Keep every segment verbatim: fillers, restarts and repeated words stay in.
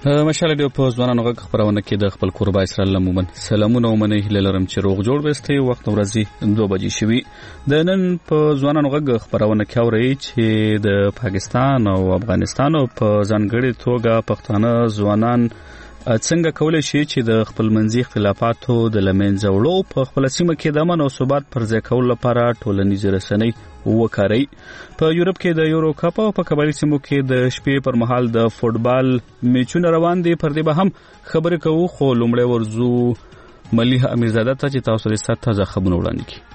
مشاله دی په ځوانانو غږ خبرونه کې د خپل قربا اسرائیل لمومن سلامونه ومنه هله لرم چې روغ جوړ وستي وخت ورځي دوه بجې شوي د نن په ځوانانو غږ خبرونه کې اوري چې د پاکستان او افغانستان په ځانګړي توګه پښتانه ځوانان څنګه کولای شي چې د خپل منځي اختلافاتو د لمنځه وړو په خپل سیمه کې د امن او ثبات پر ځای کول لپاره ټولنیز رسنۍ وکړي. په یورپ کې د یورو کپ او په قبایلی سیمو کې د شپې پر مهال د فوتبال میچونه روان دي. پر دې به هم خبرې کوو، خو لومړی ورځو ملیح امیرزاده ته چې تاسو لري تازه خبرونه وړاندې کړي.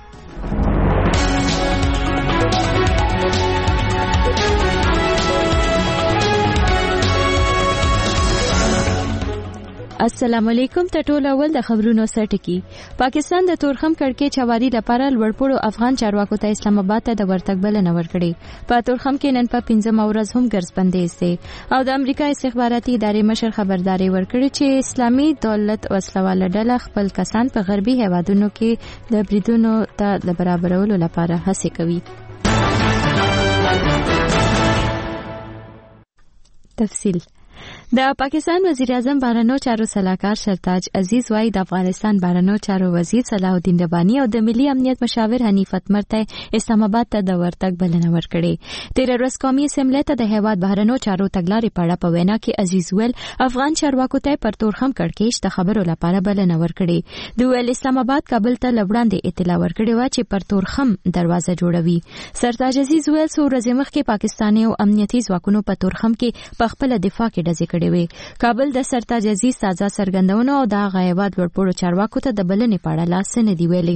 السلام علیکم. ته ټول اول د خبرونو سرټکی. پاکستان د تورخم کړکۍ چواري لپاره لوړپوړو افغان چارواکو ته اسلام آباد ته د ورتګ بلنه ورکړې. په تورخم کې نن په پنځم ورځ هم ګرځبندي سي او د امریکا استخباراتي ادارې مشر خبرداري ورکړي چې اسلامي دولت وسلواله ډله خپل کسان په غربي هیوادونو کې د بریدونو ته د برابرولو لپاره هڅه کوي. تفصیل. د پاکستان وزیر اعظم بهرنیو چارو سلاکار سرتاج عزیز وايي د افغانستان بهرنیو چارو وزیر صلاح الدین ربانی او د ملي امنیت مشاور حنیف اتمر ته اسلام آباد ته د ورتګ بلنه ورکړې. تیر ورځ قومي اسمبلی ته د هیواد بهرنیو چارو تګلارې په اړه په وینا کې عزیز ویل افغان چارواکو ته پر تورخم کړکېچ د خبرو لپاره بلنه ورکړې. د ویل اسلام آباد کابل ته لوړاندې اطلاع ورکړې و چې پر تورخم دروازه جوړوي. سرتاج عزیز ویل څو ورځې مخکې پاکستاني او امنیتي ځواکونو په تورخم کې په خپل دفاع کې ډزې کړې وې. کابل د سرتاج عزیز تازه سرګندونو او د غیبات ورپوړو چارواکو ته د بلنې په اړه لاس نه دی ویلي.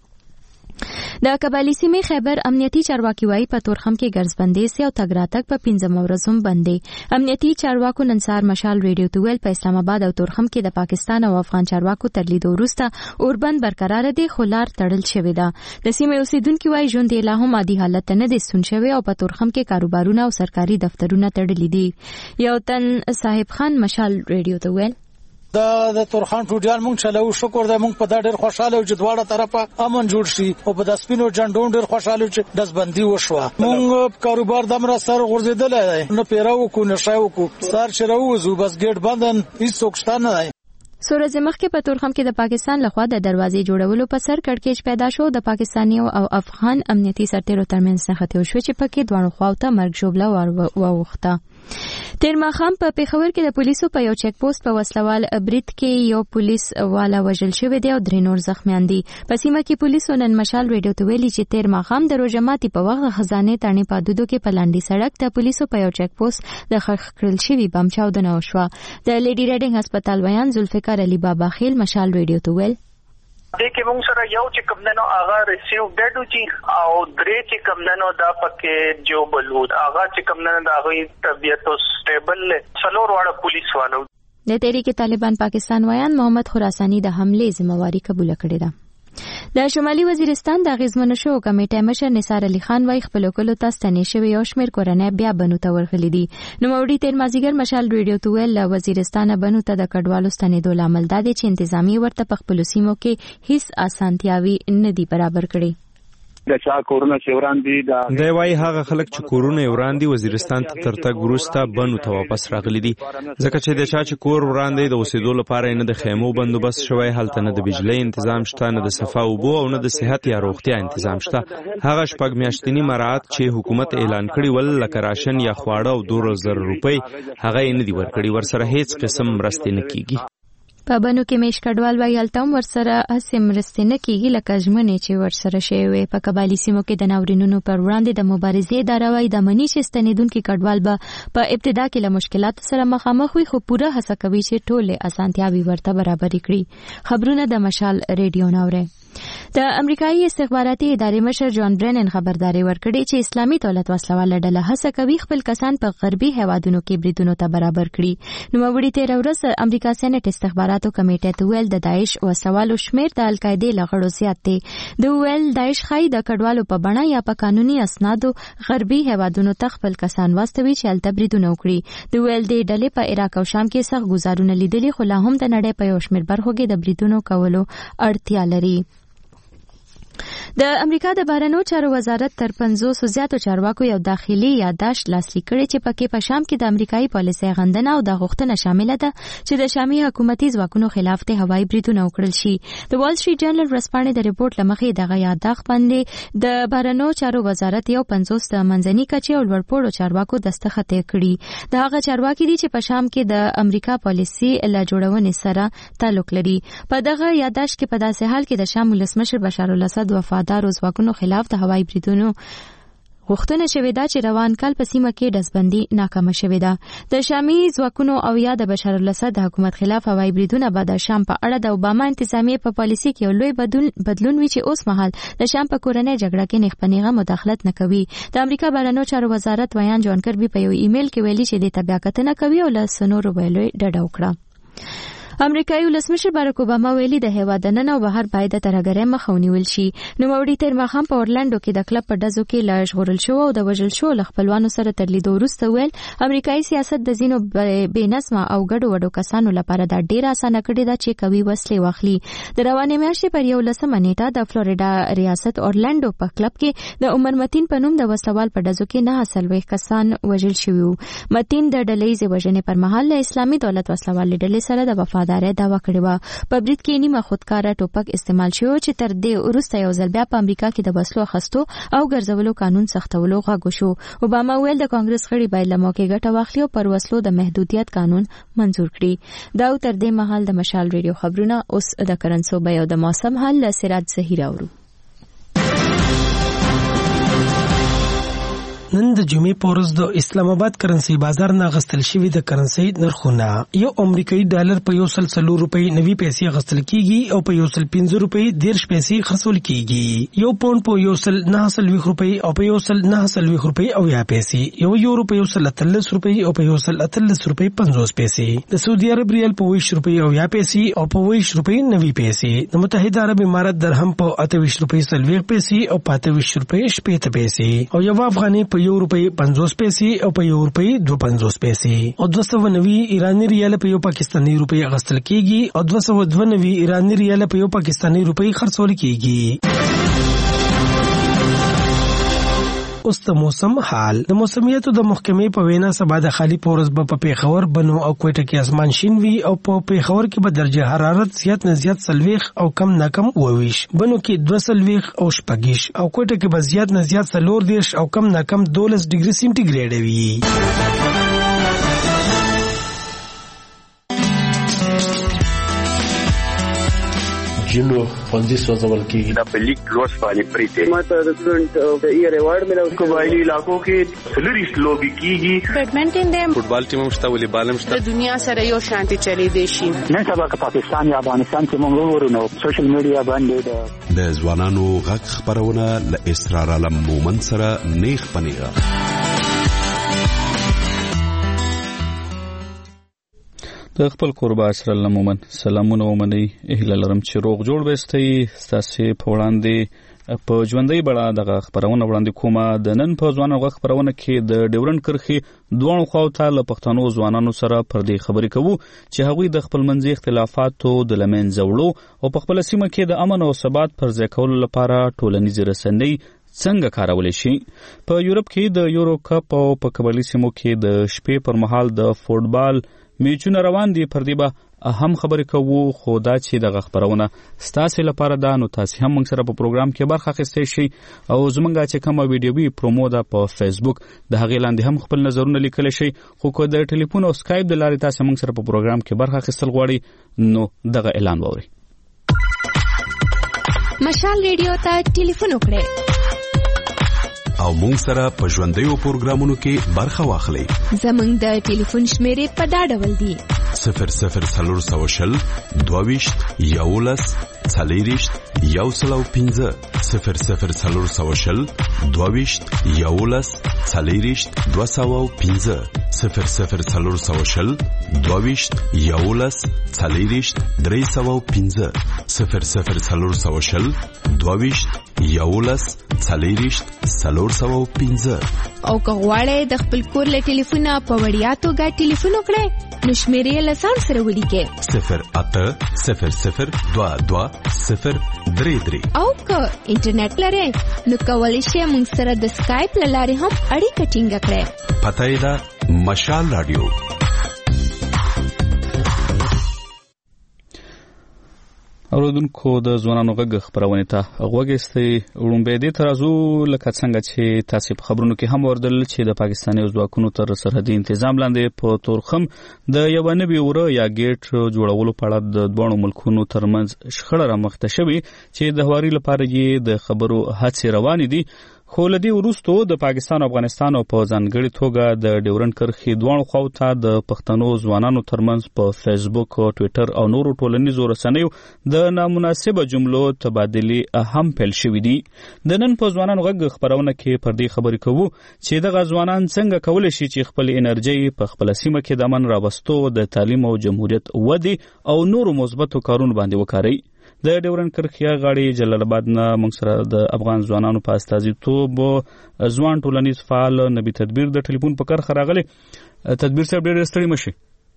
د قبایلی سیمې خیبر امنیتي چارواکي وايي په تورخم کې ګرځبندي سي او تګ راتګ په پنځم ورځ هم بندي. امنیتي چارواکو نن سهار مشال ریډیو ته ویل په اسلام آباد او تورخم کې د پاکستان او افغان چارواکو تر لیدو وروسته اوربند برقرار دي خو لار تړل شوې ده. د سیمې اوسیدونکو وايي ژوند یې لا هم عادي حالت نه دي ستون شوی او په تورخم کې کاروبارونه او سرکاري دفترونه تړلي دي. یو تن صاحب خان مشال ریډیو ته ویل دا د تورخان ټوډیان مونږ چلو شکر د مونږ په دا ډېر خوشاله او جدواړه طرفه امن جوړ شي او په د سپینو جنډون ډېر خوشاله چې دزبندي وشوه. مونږ کاروبار دمر سره غورځیدل نه پیراو کو نشاو کو سار شروزو بس ګټ بندن هیڅ څوکشتان نه. سورز مخکې په تورخم کې د پاکستان لخوا د دروازې جوړولو په سر کړکېچ پیدا شو. د پاکستاني او افغان امنیتي سرتیرو ترمنځ نښتې وشوې چې پکې دواړو خواو ته مرګ ژوبله واوښته. تیر ماښام په پیښور کې د پولیسو په یو چک پوسټ په وسلوال برید کې یو پولیس والا وژل شوی دی او درې نور زخمیان دي. په سیمه کې پولیسو نن مشال ریډیو ته ویلي چې تیر ماښام د روژه ماتي په وخت خزانې تڼۍ پادودو کې په لاندې سړک د پولیسو په یو چک پوسټ د خښ کړل شوي بم چاودنه وشوه. د لیډي ریډینګ هسپتال بیان ذوالفقار علي بابا خیل مشال ریډیو ته ویل دې کې موږ سره یو چې کمندنو هغه ریسیو ډډو چې او درې چې کمندنو دا پکې جو بلود هغه چې کمندنو دا غوي طبيعت او سټیبل څلور واړه پولیس والو. د تحریک طالبان پاکستان ویان محمد خراسانی د حمله ذمہواری قبول کړې ده. د شمالي وزیرستان د غزمنو شو کمیټې مشر نثار علي خان وايي خپل کولو تاستنې شوی یو شمېر کورنۍ بیا بنو ته ورغلي دي. نو موري تیر مازیګر مشال ریډیو ته ویل وزیرستان بنو ته د کډوالو ستنېدو لامل دا دی چې انتظامی ورته په خپل سیمو کې هیڅ اسانتیاوي نه دي برابر کړي. د چا کورونه چې وراندي دا دی وايي هغه خلک چې کورونه وراندي وزیرستان ته ترتګ وروسته بنو ته واپس راغلي دي ځکه چې د چا چې کور وراندي د اوسېدو لپاره نه د خیمو بندوبست شوی هلته نه د بجلی تنظیم شته نه د صفا اوبو او نه د صحت یا روغتیا تنظیم شته. هغه شپږ میاشتنی مراعات چې حکومت اعلان کړی ول لکه راشن یا خواړه او دوه زره روپۍ هغه یې نه دی ورکړي. ورسره هیڅ قسم مرستې نه کیږي. په بنو کې میش کډوال وایي هلته هم ورسره هسې مرستې نه کیږي لکه ژمنې چې ورسره شوې وې. په قبایلي سیمو کې د ناورینونو پر وړاندې د مبارزې اداره وایي د مني چې ستنېدونکي کډوال به په ابتدا کې له مشکلاتو سره مخامخ وي خو پوره هڅه کوي چې ټولې اسانتیاوې ورته برابرې کړي. خبرونه د مشال ریډیو نه اورئ. د امریکایي استخباراتي ادارې مشر جان برینن خبرداري ورکړي چې اسلامي دولت وسلواله ډله هڅه کوي خپل کسان په غربي هیوادونو کې بریدونو ته برابر کړي. نو وړي تیر ورځ امریکا سېنات استخباراتو کمیټې ته ویل د داعش وسوالو شمیر د القاعده لغړو زیات دی. د ویل داعش خای د کډوالو په بڼه یا په قانوني اسنادو غربي هیوادونو ته خپل کسان واستوي چې هلته بریدونه وکړي. د ویل د ډلې په عراق او شام کې سخت گزارونه لیدلي خو لا هم د نړۍ په یو شمیر برخو کې د بریدونو کولو اړتیا لري. د امریکا د بهرنیو چارو وزارت تر پنځوس زیاتو چارواکو یو داخلي یادداشت لاسلیک کړی چې پکې په شام کې د امریکایي پالیسۍ غندنه او د غوښتنه شامله ده چې د شامي حکومتي ځواکونو خلاف ته هوایي بریدونه وکړل شي. د وال سټریټ جرنل ورځپاڼې د ریپورت لمخې دغه یادداشت باندې د بهرنیو چارو وزارت یو پنځوس د منځني کچې او لوړپوړو چارواکو دستخط کړي. د هغه چارواکي دي چې په شام کې د امریکا پالیسۍ له جوړونې سره تعلق لري. په دغه یادداشت کې په داسې حال کې د شام ولسمشر بشار الاسد وفادارو ځواکونو خلاف د هوایي بریدونو غوښتنه شوې ده چې روان کال په سیمه کې ډزبندي ناکامه شوې ده. د شامي ځواکونو او یا د بشار الاسد د حکومت خلاف هوایي بریدونه به د شام په اړه د اوباما انتظامیې په پالیسۍ کې یو لوی بدلون وي چې اوس مهال د شام په کورنۍ جګړه کې نیغ په نیغه مداخلت نه کوي. د امریکا بهرنیو چارو وزارت ویان جان کربي په یو ایمیل کې ویلي چې د تبعیه کتنه کوي او له سنورو ویلو ډډه وکړه. امریکایي ولسمشر باراک اوباما ویلي د هیواد دننه او بهر باید د ترهګرۍ مخه ونیول شي. نوموړي تېر ماښام په اورلنډو کې د کلب په ډزو کې له ژغورل شوو او د وژل شوو له خپلوانو سره تر لیدو وروسته ویل امریکایي سیاست د ځینو بې نظمه او ګډو وډو کسانو لپاره دا ډېره اسانه کړې ده چې قوي وسلې واخلي. د روانې میاشتې پر یولسمه نیټه د فلوریډا ریاست اورلنډو په کلب کې د عمر متین په نوم د وسلوال په ډزو کې نه څلوېښت کسان وژل شوي وو. متین د ډلهییزې وژنې پر مهال له اسلامي دولت وسلوالې ډلې سره د وفادارۍ دعوه کړې وه. په برید کې نیمه خودکاره ټوپک استعمال شو چې تر دې وروسته یو ځل بیا په امریکا کې د وسلو اخیستو او ګرځولو قانون سختولو غږ وشو. اوباما ویل د کانګرس غړي باید له موقع ګټه واخلي او پر وسلو د محدودیت قانون منظور کړي. دا تر دې مهال د مشال ریډیو خبرونه. اوس د کرنسو بیه او د موسم حال له سراج زهیر اورو. نن د جمعې په ورځ د اسلام آباد کرنسي بازار نه غستل شوی د کرنسي نرخونه یو امریکایي ډالر په یو سل څلور روپۍ نوي پیسې غستل کیږي او په یو سل پنځه روپۍ دیرش پیسې خرڅول کیږي. یو پاوند په یو سل نه څلوېښت روپۍ او په یو سل نه څلوېښت روپۍ او یا پیسې. یو یورو په یو سل اتلس روپۍ او په یو سل اتلس روپۍ پنځوس پیسې. د سعودي عرب ریال په ویشت روپۍ او یا پیسې او په ویشت روپۍ نوي پیسې. د متحده عرب امارات درهم په اته ویشت روپۍ څلوېښت پیسې او په اته ویشت روپۍ شپېته پیسې. او یو افغاني په یو روپۍ پنځوس پیسې او په یو روپۍ دوه پنځوس پیسې. او دوه سوه نوي ایراني ریال په یو پاکستاني روپۍ اخیستل کیږي او دوه سوه دوه نوي ایراني ریال په یو پاکستاني روپۍ خرڅول کیږي. اوس د موسم حال. د موسمیاتو د محکمې په وینا سبا د خالی پورز په پیښور بنو او کوټه کې اسمان شین وي او په پیښور کې به درجه حرارت زیات نه زیات څلوېښت او کم نه کم اوویش. بنو کې دوه څلوېښت او شپږیش او کوټه کې به زیات نه زیات څلور دېرش او کم نه کم دولس ډیګري سینټیګریډ وي. جنو خوندي سوځول کېږي. دا په لیک لوس باندې پریته ماته د سټوډنټ د ایئر ایوارډ ملو قبایلی علاقو کې سلریس لوبي کیږي. بیډمنټن دی، فوټبال ټیم هم شته، والیبال هم شته. د دنیا سره یو شانتي چلی دی شي. نن سبا که پاکستان یا افغانستان کې موږ ورونو سوشل میډیا باندې د ځوانانو غږ خبرونه ل اسرار علم مومن سره نیخ پنیغه. د خپل قربا اسر الله مومن سلامونه ومني. اهل لرم چې روغ جوړ وستي ستاسو په وړاندې په ژوندۍ بړه دغه خبرونه وړاندې کومه. د نن په ځوانو غږ خبرونه کې د ډیورنډ کرخي دوه خواو ته له پښتنو ځوانانو سره پر دې خبرې کوو چې هغوی د خپل منځي اختلافاتو د لمن زوړو او په خپل سیمه کې د امن او ثبات پر ځای کولو لپاره ټولنیز رسنۍ څنګه کارول شي. په یورپ کې د یورو کپ او په قبایلی سیمو کې د شپې پر مهال د فوټبال میچونه روان دي. پر دې به هم خبرې کوو، خو دا چې دغه خبرونه ستاسو لپاره ده نو تاسو هم موږ سره په پروګرام کې برخه اخیستی شئ او زموږ چې کومه ویډیوي پرومو ده په فیسبوک د هغې لاندې هم خپل نظرونه لیکلی شئ. خو که د ټلیفون او سکایپ د لارې تاسو موږ سره په پروګرام کې برخه اخیستل غواړئ نو دغه اعلان واورئ. مشال ریډیو ته ټلیفون وکړئ او مونږ سره په ژوندیو پروګرامونو کې برخه واخلئ. زموږ د ټلیفون شمیرې په دا ډول دي: صفر صفر څلور سوه شل دوه ویشت یولس څلېرویشت یو سل او پنځه صفر صفر څلور سوه شل دوه ویشت یولس څلېرویشت دوه سوه او پنځه صفر صفر څلور سوه شل دوه ویشت یولس څلېرویشت درې سوه او پنځه صفر صفر څلور سوه شل دوه ویشت یاولس څلېرویشت څلور سوه پنځه. او که غواړئ د خپل کور له ټلیفونه په وړیا توګه ټلیفون وکړئ نو شمیرې له ځان سره ولیکئ صفر اته صفر صفر دوه دوه صفر درې درې. او که انټرنیټ لرئ نو کولی شئ موږ سره د سکایپ له لارې هم اړیکه ټینګه کړئ. پته یې ده مشال راډیو. اوریدونکو د ځوانانو غږ خبرونه ته غوږ ایستئ. وړاندې دې ترازو لکه څنګه چې تاسو په خبرونو کې هم وردل چې د پاکستاني ځواکونو تر سرحدي تنظیم لاندې په تورخم د یو نوي وره یا گیټ جوړولو په اړه د دوه ملکونو ترمنځ شخړه رامخته شوې چې د هواري لپاره یې د خبرو هڅې روانې دي. خو لدی وروستو د پاکستان او افغانستان او په ځانګړي توګه د ډیورن کرښې دوه خواو ته د پښتنو ځوانانو ترمنځ په فیسبوک او ټوئیټر او نورو ټولنیزو رسنیو د نامناسبه جملو تبادلې هم پیل شوې دي. د نن په ځوانانو غږ خبرونه کې پر دې خبرې کوو چې دغه ځوانان څنګه کولی شي چې خپل انرژي په خپل سیمه کې د امن راوستو د تعلیم او جمهوریت ودی او نورو مثبتو کارونو باندې وکړي. د ډیورن کرښې غاړي جلال آباد نه موږ سره د افغان ځوانانو په استازیتوب ځوان ټولنیز فعال نبی تدبیر د ټلیفون په کرښه راغلي. تدبیر صاحب ډېر ستړي مشي.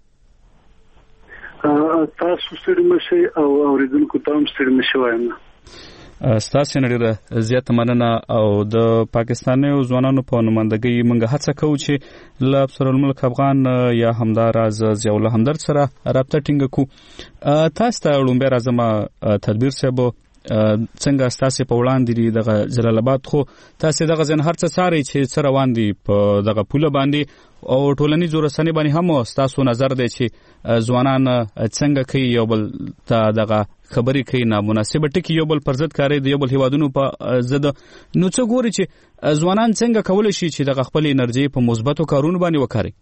تاسو ستړي مشي او اوریدونکو ته هم ستړي مشي وایم. ستاسو نه ډیره زیاته مننه. او د پاکستاني ځوانانو په نمائندګۍ موږ هڅه کوو چې له افسر الملک افغان یا همداراز ضیاء الله همدرد سره رابطه ټینګه کړو. تاسو ته وړاندې راځم تدبیر صاحب څنګه تاسو په وړاندې د جلال آباد خو تاسو دغه ځن هر څه ساري چې سره واندي په دغه پوله باندې او ټولنیزو رسنۍ باندې هم تاسو نظر دی چې ځوانان څنګه کوي یو بل ته دغه خبرې کوي نامناسبه ټکی یو بل پر ضد کاری دی یو بل هیوادونو په ضد. نو څه ګوري چې ځوانان څنګه کولی شي چې دغه خپل انرژي په مثبتو کارونو باندې وکړي؟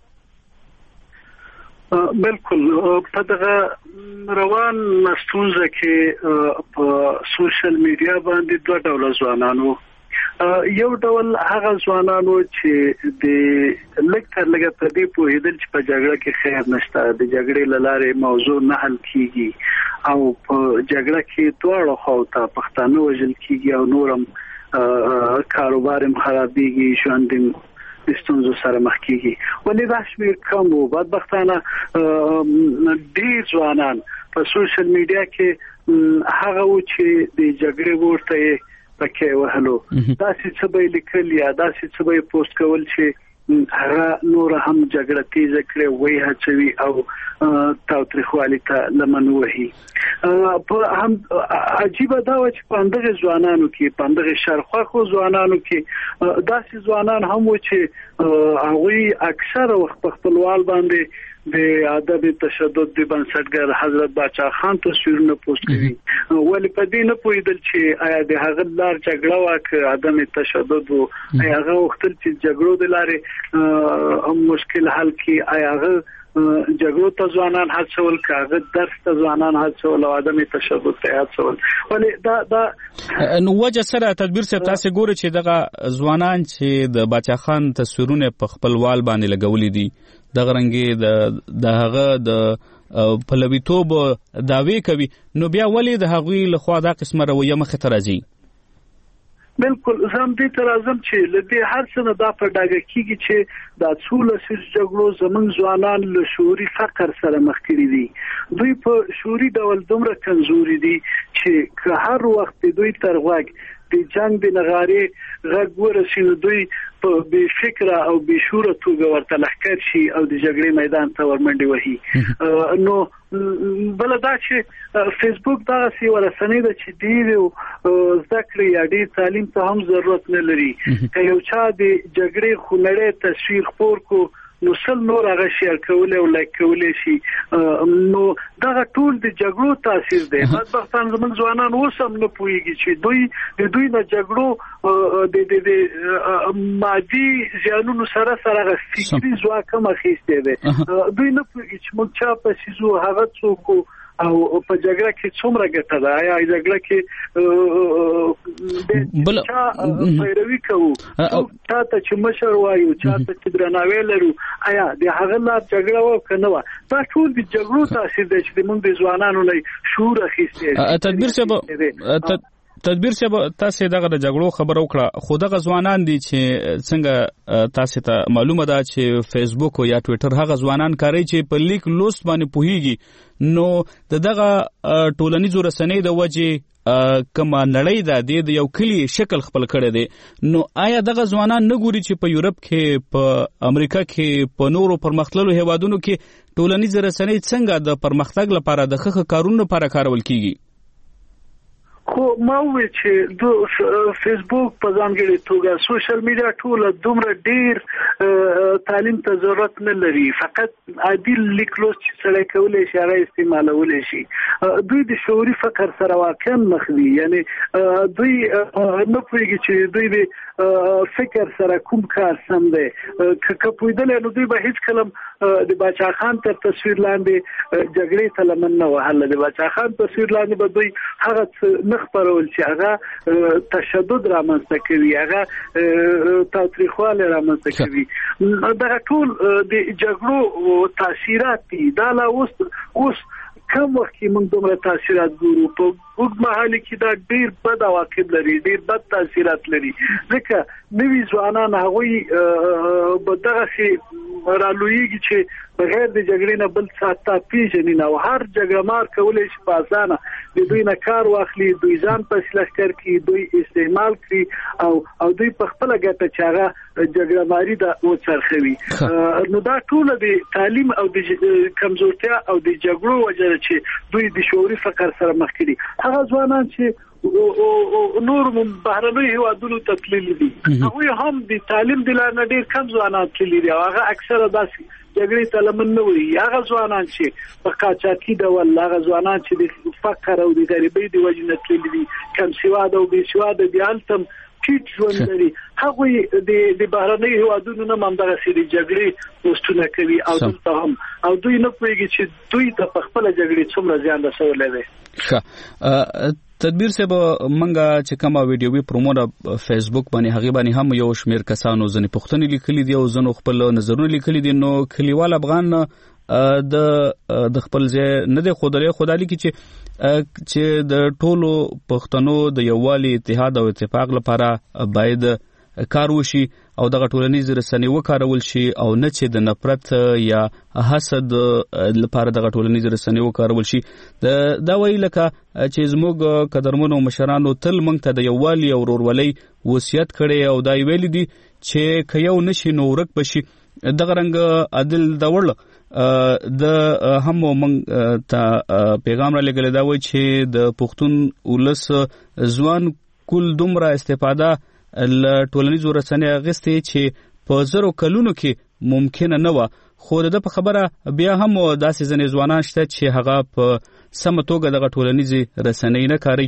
بالکل په دغه روان ستونزه کې په سوشل میډیا باندې دوه ډول ځوانانو یو ډول هغه ځوانانو چې د لږ تر لږه په دې پوهېدل چې په جګړه کې خیر نشته د جګړې له لارې موضوع نه حل کیږي او په جګړه کې دواړو خواو ته پښتانه وژل کیږي او نورم کاروبار هم خرابېږي ژوند د ستونزو سره مخ کیږي. ولې دا شمېر کم و بدبختانه ډېر ځوانان په سوشل میډیا کې هغه و چې د جګړې ورته پکې وهلو داسې څه به لیکل یا داسې څه به پوسټ کول چې هغه نور هم جګړه تیز کړي وای هڅوي او تاوتریخوالي ته لمن وهي. په هم عجیب دا و چې پاندغه ځوانانو کې پاندغه شرخوا خو ځوانانو کې داسې ځوانان هم و چې هغه اکثر وخت په خپلوال باندې د ادب تشدد د بنسټګر حضرت باچا خان تصویرونه پوسټ کوي. ولې په دې نه پوهیدل چې آیا د هغه لار جګړه واک ادم تشدد او آیا هغه وخت چې جګړو د لارې مشکل حل کی آیا هغه جګړو ته ځوانان هڅول کاغه درس ته ځوانان هڅول او ادم تشدد ته هڅول. ولې دا دا نو وجه سره تدبیر صاحب تاسو ګوري چې دغه ځوانان چې د باچا خان تصویرونه په خپل وال باندې لګولې دي دغه رنګي د دغه د پلویتوب داوی کوي نو بیا ولې د هغوی له خوا دا قسمه رویه مخ ته راځي؟ بالکل زم دې تر اعظم چې لدی هر څه نه دا په ډاګه کیږي چې دا څول سر جګړو زمون ځوانان له شعوري فقر سره مخ کړي دي. دوی په شعوري ډول دومره کمزوري دي چې که هر وخت دوی ترغوګ د جنگ د نغاري غږ ورسینو دوی په بې فکره او بې شعوره توګه ورته لښکر شي او د جګړې میدان ته ورمنډي وهي. نو بل دا چې فیسبوک دا سی ورسنۍ د چې دی زده کړې یا ډېر تعلیم ته هم ضرورت نه لري. که یو چا د جګړې خونړی تصویر خپور کو نو سل نور هغه شیر کول او لایک کول شي. نو دا ټول د جګړو تاثیر دی. بدبختان زموږ ځوانان اوس هم نه پوهیږي چې دوی د دوی نه جګړو د د مادي زیانونو سره سره فکري ځواک هم اخیستی دی. دوی نه پوهیږي چې موږ چا په سیزو هغه څوک او په جګړه کې څومره ګټه ده. یا جګړه کې د چا پیروي کوو تا ته چې مشر وایو چا ته چې درناوی لرو آیا د هغه لار جګړه و کنه و. دا ټول د جګړو تاثیر دی چې موږ د ځوانانو نه شعور اخیستی. تدبیر صاحب تدبیر صاحب تاسو دغه د جګړو خبرو کړه خو دغه ځوانان دي چې څنګه تاسو ته معلومه ده چې فیسبوک او یا ټوئیټر هغه ځوانان کاری چې په لیک لوست باندې پوهیږي نو دغه ټولنیزو رسنۍ د وجې کما نړۍ ده د یو کلی شکل خپل کړی دی نو آیا دغه ځوانان نه ګوري چې په یورپ کې په امریکا کې په نورو پرمختللو هیوادونو کې ټولنیز رسنۍ څنګه د پرمختګ لپاره د ښه کارونو لپاره کارول کیږي خو ما وی چې د فیسبوک په ځانګړي توګه سوشل میډیا ټول دومره ډیر تعلیم ته ضرورت نه لري فقط عادي لیک لوست چې سره کولای شي هغه استعمالولای شي دوی د شعوري فکر سره واقعا مخ دي یعنی دوی نه پوهیږي چې دوی به فکر سره کوم کار سم دی که پوهیدل نو دوی به هیڅ کلم د باچا خان تر تصویر لاندې جګړې ته لمن نه وهله د باچا خان تصویر لاندې به دوی هغه نه خبرول چې هغه تشدد رامنځته کوي هغه تاریخواله رامنځته کوي دا ټول د جګړو تاثیرات دي دا لا اوس اوس کوم وخت کې موږ دومره تاثیرات ګورو په وګ مهال کې دا ډیر بد عواقب لري ډیر بد تاثیرات لري ځکه نوی ځوانان هغه به دغه شي رالویږي چې بغیر د جګړې نه بل څه تا پیژني نه او هر جګړمار کولای شي په اسانه د دوی نه کار واخلي دوی ځان په سلکر کې دوی استعمال کړي او او دوی په خپل ګټه چې هغه جګړماري د وڅرخوي نو دا ټول د تعلیم او د کمزورتیا او د جګړو وجه چې دوی د شعوري فکر سره مخ کړي هغه ځوانان چې او نور بهرنۍ هیوادونو ته تللي دي هغه هم د تعلیم د لاره ډیر کم ځوانان تللي دي هغه اکثره داسې جګړې ته لمن نه وي هغه ځوانان چې په قاچاقي ډول هغه ځوانان چې د فقر او د غریبۍ د وجې نه تللي دي کم سواده او بې سواده دي هلته ټیټ ژوند لري هغه د د بهرنۍ هیوادونو نه همدغه سری جګړې پوسټونه کوي او دلته هم او دوی نه پوهیږي چې دوی ته په خپل جګړې څومره زیان رسولی دی ښه تدبیر صاحب منګه چې کومه ویډیوي پرومو د فیسبوک باندې هغه باندې هم یو شمیر کسانو ځنې پښتني لیکلي دي او ځنو خپل نظرونه لیکلي دي نو کلیوال افغان د د خپل ځای نه دی خدای خدای کی چې چې د ټولو پښتنو د یووالي اتحاد او اتفاق لپاره باید کار وشي او دغه ټولنیز رسنۍ وکارول شي او نه چې د نفرت یا حسد لپاره دغه ټولنیز رسنۍ وکارول شي دا وایي لکه چې زموږ قدرمنو مشرانو تل موږ ته د یووالي او ورورولۍ وصیت کړی او دا ویلي دي چې که یو نشي نو ورک بشي دغه رنګ عادل داوړ د هم موږ ته پیغام را لګل دا وایي چې د پښتون ولس ځوان کول دومره استفاده ل ټولنیزو رسنۍ غستې چې په زرو کلونو کې ممکن نه و خو د په خبره بیا هم داسې ځنې ځوانان شته چې هغه په سم توګه دغه ټولنیزي رسنۍ نه کاري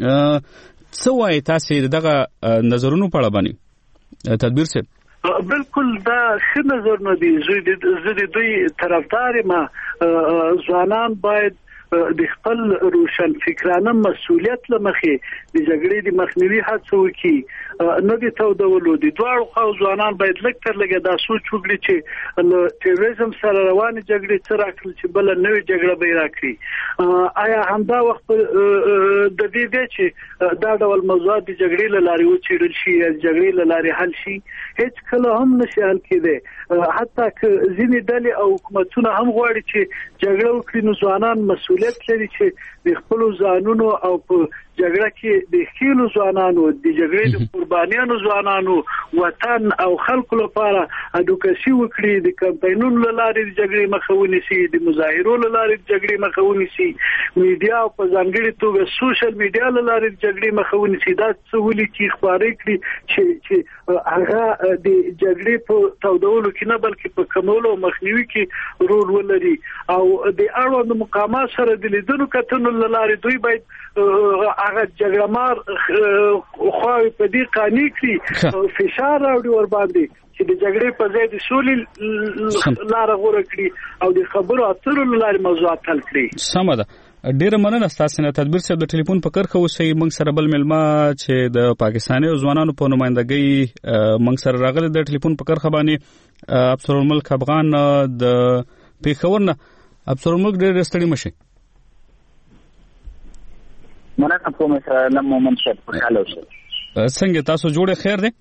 څه وایي تاسو دغه نظرونو په اړه باندې تدبیر صاحب بالکل دا ښه نظر نه دی زه د دوی طرفدار ما ځوانان باید د خپل روشن فکرانه مسؤلیت لمخې د جګړې د مخنیوي هڅه وکړي نه دي تودولو دي دواړو خو ځوانان باید لږ تر لږه دا سوچ وکړي چې له تیروریزم سره روانې جګړې څه راکړي چې بل نوې جګړه به راکړي آیا همدا وخت د دې دی چې دا ډول موضوعات د جګړې له لارې وڅېړل شي یا جګړې له لارې حل شي هیڅ کله هم نشي حل کېدی حتی که ځینې ډلې او حکومتونه هم غواړي چې جګړه وکړي نو ځوانان مسؤلیت لري چې د خپل ځانونو او په جګړه کې د خېلو ځوانانو د جګړې د قربانیانو ځوانانو وطن او خلکو لپاره ادوکاسي وکړي د کمپاینونو لارې د جګړې مخه ونیسي د مظاهرو لارې د جګړې مخه ونیسي میډیا او په ځانګړي توګه سوشل میډیا لارې د جګړې مخه ونیسي دا څه ولي چې خبرې کړي چې چې هغه د جګړې په تودولو کې نه بلکې په کمولو او مخنیوي کې رول ولري او د اړوند مقامات سره د لیدلو کتنو لارې دوی باید هغه جګړمار خو په دې قانې کې فشار راوړي ور باندې چې د جګړې په ځای د سولې لار غوړه کړي او د خبرو اترو لارې موضوعات حل کړي سمه ده ډیره مننه ستاسو نه تدبیر صاحب د ټلیفون په کرخه اوسئ موږ سره بل ملما چې د پاکستاني ځوانانو په نمائندګۍ موږ سره راغلي د ټلیفون په کرخه باندې افسر الملک افغان د پیښور نه افسر الملک ډیر ستړي مشه مننه کوم سره لم مومن شپ خوشاله اوسه. څنګه تاسو جوړه خیر دی؟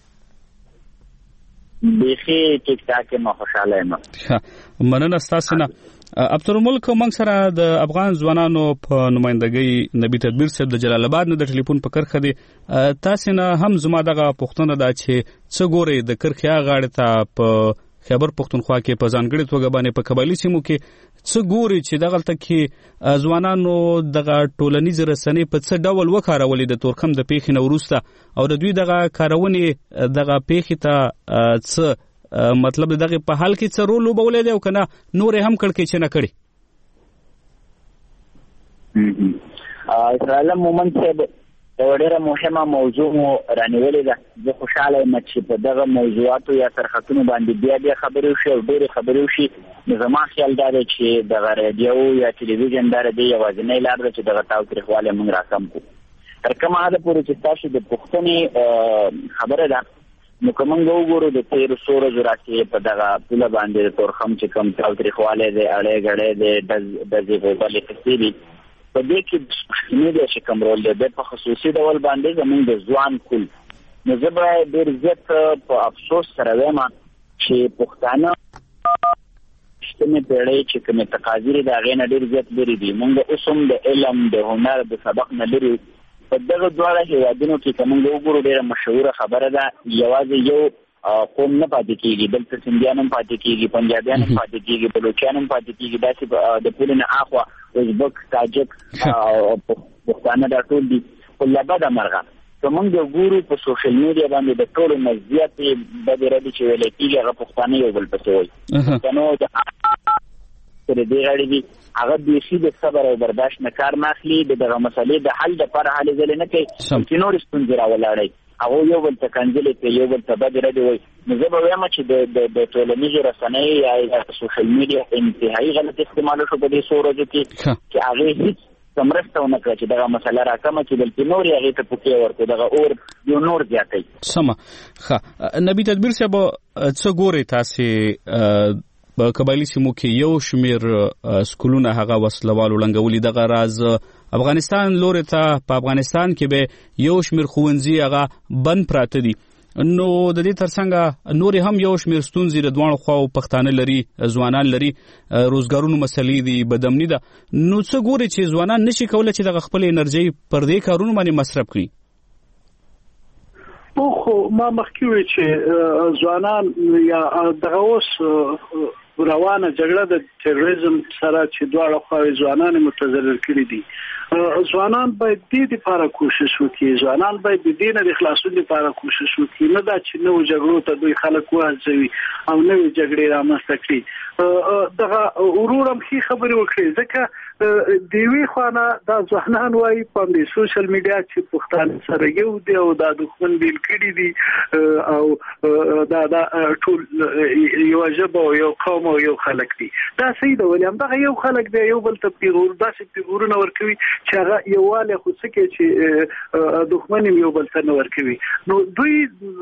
بیخي ټیک ټاک ما خوشاله یم. ښه مننه تاسو نه. عبدالملک موږ سره د افغان ځوانانو په نمائندګۍ نبی تدبیر صاحب د جلال آباد نه د ټلیفون په کرخه دی. تاسو نه هم زما دغه پوښتنه ده چې څه ګوري د کرخه غاړه ته په خیبر پښتونخوا کې په ځانګړي توګه باندې په قبایلی سیمو کې څه ګوري چې دغه تل کې ځوانانو دغه ټولنیز رسنۍ په څه ډول وکارولې د تورخم د پیښې نه وروسته او د دوی دغه کارونې دغه پیښې ته څه مطلب دغه په حال کې څه رول وبولې دی او کنه نور هم کړکې چې نه کړي. اسرائیل مومن صاحب د ډېره مهمه موضوع رانیولې ده. زه خوشاله یم چې په دغه موضوعاتو یا سرحدونو باندې بیا بیا خبرې وشي او ډېرې خبرې وشي. نو زما خیال دا دی چې دغه رادیو یا ټلویزیون دا دی یوازینۍ لار ده چې دغه تاوتریخوالی موږ راکم کړو. تر کومه حده پورې چې تاسو د پوښتنې خبره ده نو که موږ وګورو د تېرو څو ورځو راکې په دغه پوله باندې د تورخم چې کوم تاوتریخوالی دی اړی ګړی دی ډزې غوبلې کیسې دي په دې کې سوشل میډیا چې کوم رول دی دی په خصوصي ډول باندې زموږ د ځوان کل نو زه به ډېر زیات په افسوس سره وایم چې پښتانه شتمې پیړۍ چې کومې تقاضي دي د هغې نه ډېر زیات لرې دي. موږ اوس هم د علم د هنر د سبق نه لرې په دغه دواړه هېوادونو کې که موږ وګورو ډېره مشهوره خبره ده یوازې یو قوم نه پاتې کېږي دلته سندیان هم پاتې کېږي پنجابیان هم پاتې کېږي بلوچیان هم پاتې کېږي داسې د پولې نه اخوا ازبک تاجک پښتانه دا ټول دي خو له بده مرغه که موږ وګورو په سوشل میډیا باندې د ټولو نه زیاتې بدې ردې چې ویلی کېږي هغه پښتانه یو بل پسې وایي پښتنو د دې غاړې دي هغه بیخي د صبر او برداشت نه کار نه اخلي د دغه مسلې د حل دپاره هلې ځلې نه کوي چې نورې ستونزې راولاړوي هغه یو بل ته کنځلې کوي یو بل ته بدې ردې وایي. نو زه به وایم چې د ټولنیزو رسنۍ یا سوشل میډیا انتهایي غلط استعمال وشو په دې څو ورځو کې چې هغې هېڅ څه مرسته ونه کړه چې دغه مسله راکمه چې بلکې نور یې هغې ته پوکې ورکړو دغه اور یو نور زیاتی. سمه ښه نبي تدبیر صاحب څه ګورئ تاسې په قبایلي سیمو کې یو شمېر سکولونه هغه وسلوالو ړنګولي دغه راز افغانستان لوري ته په افغانستان کې به یو شمېر ښوونځي هغه بند پراته دي. نو د دې ترڅنګ نور هم یو شمېر ستونزې د دواړو خواو پښتانه لري ځوانان لري روزګارونو مسلې دي بدامني ده. نو څه ګوري چې ځوانان نشي کولی چې دغه خپل انرژي پر دې کارونو باندې مصرف کړي؟ خو ما مخکې وی چې ځوانان یا دغه اوس روانه جګړه د تروریزم سره چې دواړه خواوې ځوانان متضرر کړي دي. ځوانان باید دې لپاره کوشش وکړي ځوانان باید د دې نه د خلاصون لپاره کوشش وکړي نه دا چې نو جګړو ته دوی خلک وهڅوي او نوې جګړې رامنځته کړي. دغه ورور هم ښې خبرې وکړي ځکه د یوې خوا نه دا ځوانان وایي په همدې سوشل میډیا چې پښتانه سره یو دی او دا دښمن بیل کړي دي او دا دا ټول یوه ژبه او یو قوم او یو خلک دي. دا صحیح ده ولې همدغه یو خلک دی یو بل ته پیغور داسې پیغورونه ورکوي چې هغه یووالی خو څه کوي چې دښمن یې یو بل ته نه ورکوي. نو دوی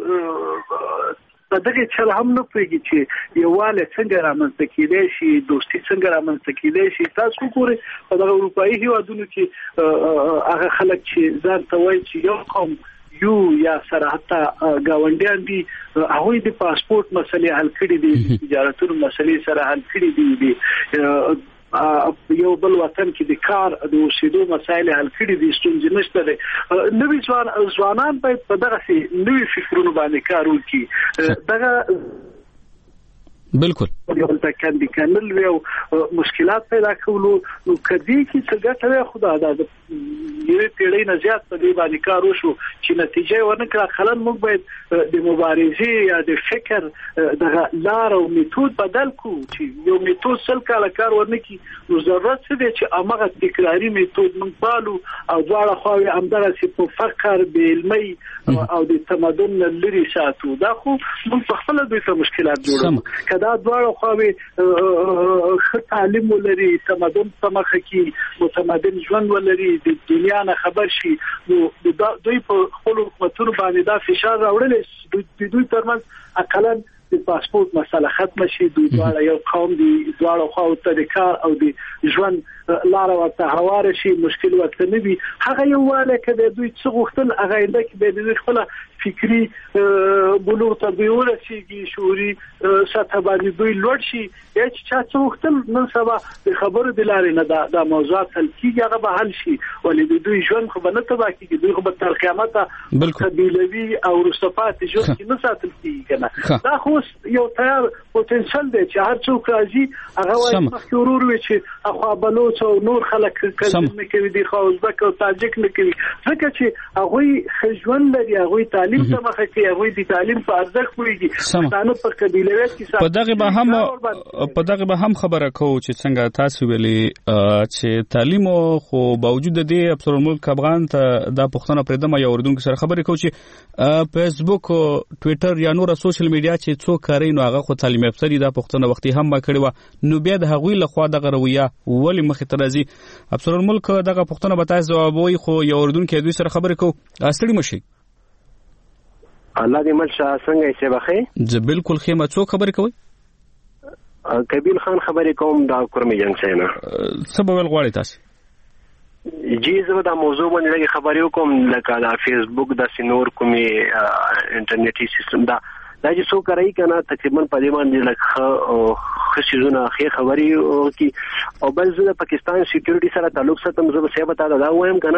په دغه چل هم نه پوهېږي چې یووالی څنګه رامنځته کېدی شي دوستي څنګه رامنځته کېدی شي. تاسو وګورئ په دغه اروپایي هېوادونو کې هغه خلک چې ځان ته وایي چې یو قوم یو یا سره حتی ګاونډیان دي هغوی د پاسپورت مسلې حل کړي دي د تجارتونو مسلې سره حل کړي دي یو بل وطن کې د کار د اوسېدو مسایل حل کړي دي ستونزې نشته دی. نوي ځوان ځوانان باید په دغسې نوي فکرونو باندې کار وکړي. دغه بالکل یو بل ته کندي کندل وي او مشکلات پیدا کولو نو که دې کې څه ګټه وی خو دا د یوې پیړۍ نه زیات په دې باندې کار وشو چې نتیجه یې ونه کړه. خلک موږ باید د مبارزې یا د فکر دغه لار او میتود بدل کړو چې یو میتود سل کاله کار ورنه کړي نو ضرورت څه دی چې همغه تکراري میتود موږ پالو او دواړه خواوې همدغسې په فقر بې علمۍ او د تمدن نه لرې ساتو. دا خو موږ په خپله دوی ته مشکلات جوړوو. که دا دواړه خواوې ښه تعلیم ولري تمدن په مخه کې متمدن ژوند ولري د دنیا نه خبر شي نو دوی په خپلو حکومتونو باندې دا فشار راوړلی د دوی ترمنځ اقلا د پاسپورت مسله ختم شي دوی دواړه یو قوم دي دواړه خو طریقه او د ژوند لار ورته هواره شي مشکل ورته نه وي هغه یو واله کده دوی څه غوښتل هغه انده کې به د خپل فکری بلوغ ته به ورسیږي شعوري سطح باندې دوی لوړ شي هیڅ چا څه غوښتل نن سبا د خبرو د لارې نه دا د موضوعات حل کیږي هغه به حل شي ولې دوی ژوند خو به نه تبا کیږي دوی خو به تر قیامت قبیلوي او رسوفات ژوند کې نه ساتل کیږي کنه دا خو یو تیار پوتنشل دی چې هر څوک راځي هغه وايي مخکې ورور وي چې اخوا بلوچ او نور خلک کله کوي دي خو ازبک او تاجک نه کوي ځکه چې هغه خجون لري هغه تعلیم ته مخه کوي هغه د تعلیم په ارزښت کوي پښتانه پر قبیلوي کې په دغه به هم په دغه به هم خبره کوو چې څنګه تاسو ویلي چې تعلیم خو باوجود د دې افسر الملک افغان ته د پښتنو پردمه یو اردوونکو سره خبرې کوي چې فیسبوک او ټوئیټر یا نور سوشل میډیا چې څوک کاری نو هغه خو تعلیم افسری د پښتنو وختي هم ما کړی و نو بیا د هغوی له خوا دغه رویه ولی مخ ته راځي افسر الملک دغه پښتنو به تاسو جواب وي خو یو اردوونکو دوی سره خبرې کوي استړي مشي الله دې ملشه څنګه یې بخې زه بالکل خیمه څوک خبرې کوي کبیل خان خبرې کوم دا کورمې جنگ سینا سبب ول غواړی تاسو جی زه دا موضوع باندې لږ خبرې وکم لکه دا فیسبوک د سينور کومي انټرنیټي سیستم دا دا چې څو کوي کنه تقریبا په دې باندې لکه خصيزونه خې خبرې کی او بل زه د پاکستان سکیورټي سره تعلق ساتم زه به سبا ته دا وایم کنه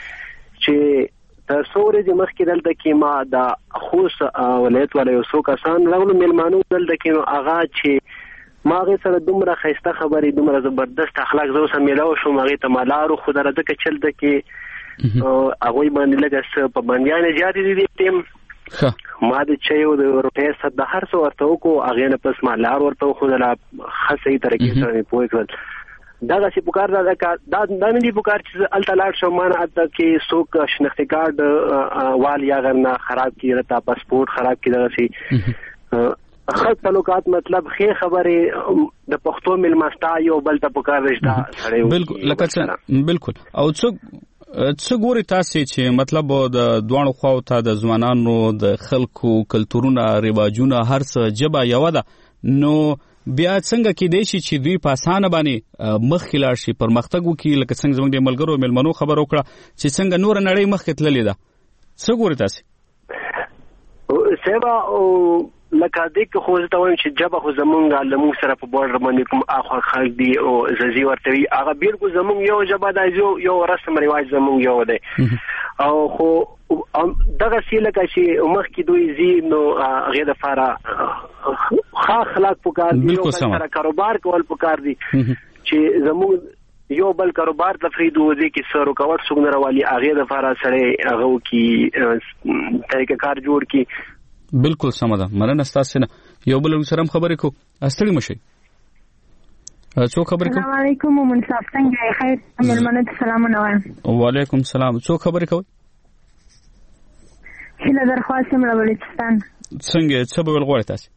چې تر څورې د مخکې دلته کې ما د خوست ولایت ولې یو څو کسان راغلو ملمانو دلته کې هغه چې ما غي سره دومره خسته خبرې دومره زبردست اخلاق زو سم ملاو شو ما غي ته مالارو خو درته کې چل د کې هغه باندې لګس په باندې زیات دي ټیم ما د چيو د روپې صد د هر څو ورته کو هغه نه پس مالار ورته خو د خاصه طریقې سره پوي کړل دا چې پکار دا دا د نه دی پکار چې التلاټ شو مان اته کې سوک شناختی کارت وال یا غرنا خراب کی رتا پاسپورت خراب کی دغه سي خاص تعلقات مطلب خې خبره د پښتو ملمستا یو بل ته پکار رښتا سره بالکل لکه بالکل او څوک څه ګوري تاسو چې مطلب د دوانو خواو ته د ځوانانو د خلکو کلتورونه رواجونه هر څه جبا یو ده نو بیا څنګه کې دی چې دوی په اسانه باندې مخ خلار شي پرمختګ وکړي لکه څنګه زموږ د ملګرو ملمنو خبر وکړه چې څنګه نور نړۍ مخ کې تللې ده څه ګوري تاسو سبا او لکه دې خو زه ته وایم چې جبه خو زمونږ له موږ سره په بورډر باندې کوم اخوا خلک دي او ززي ورته وي هغه بالکل زمونږ یو جبه د یو یو رسم رواج زمونږ یو دی او خو دغه سی لکه چې مخکې دوی زی نو هغه د فارا خا خلاق پکار دي او سره کاروبار کول پکار دي چې زمونږ یو بل کاروبار تفرید وځي کې سر او کور څنګه راوالي هغه د فارا سره هغه کی طریقه کار جوړ کی بالکل سمه ده مننه تاسو نه یو بل سره خبرې کو استړي مشي څو خبرې کو السلام علیکم منصف څنګه خیر ملمنه سلامونه وایم وعلیکم السلام څو خبرې کوي هله درخواست مله بلوچستان څنګه څه به غواړی تاسو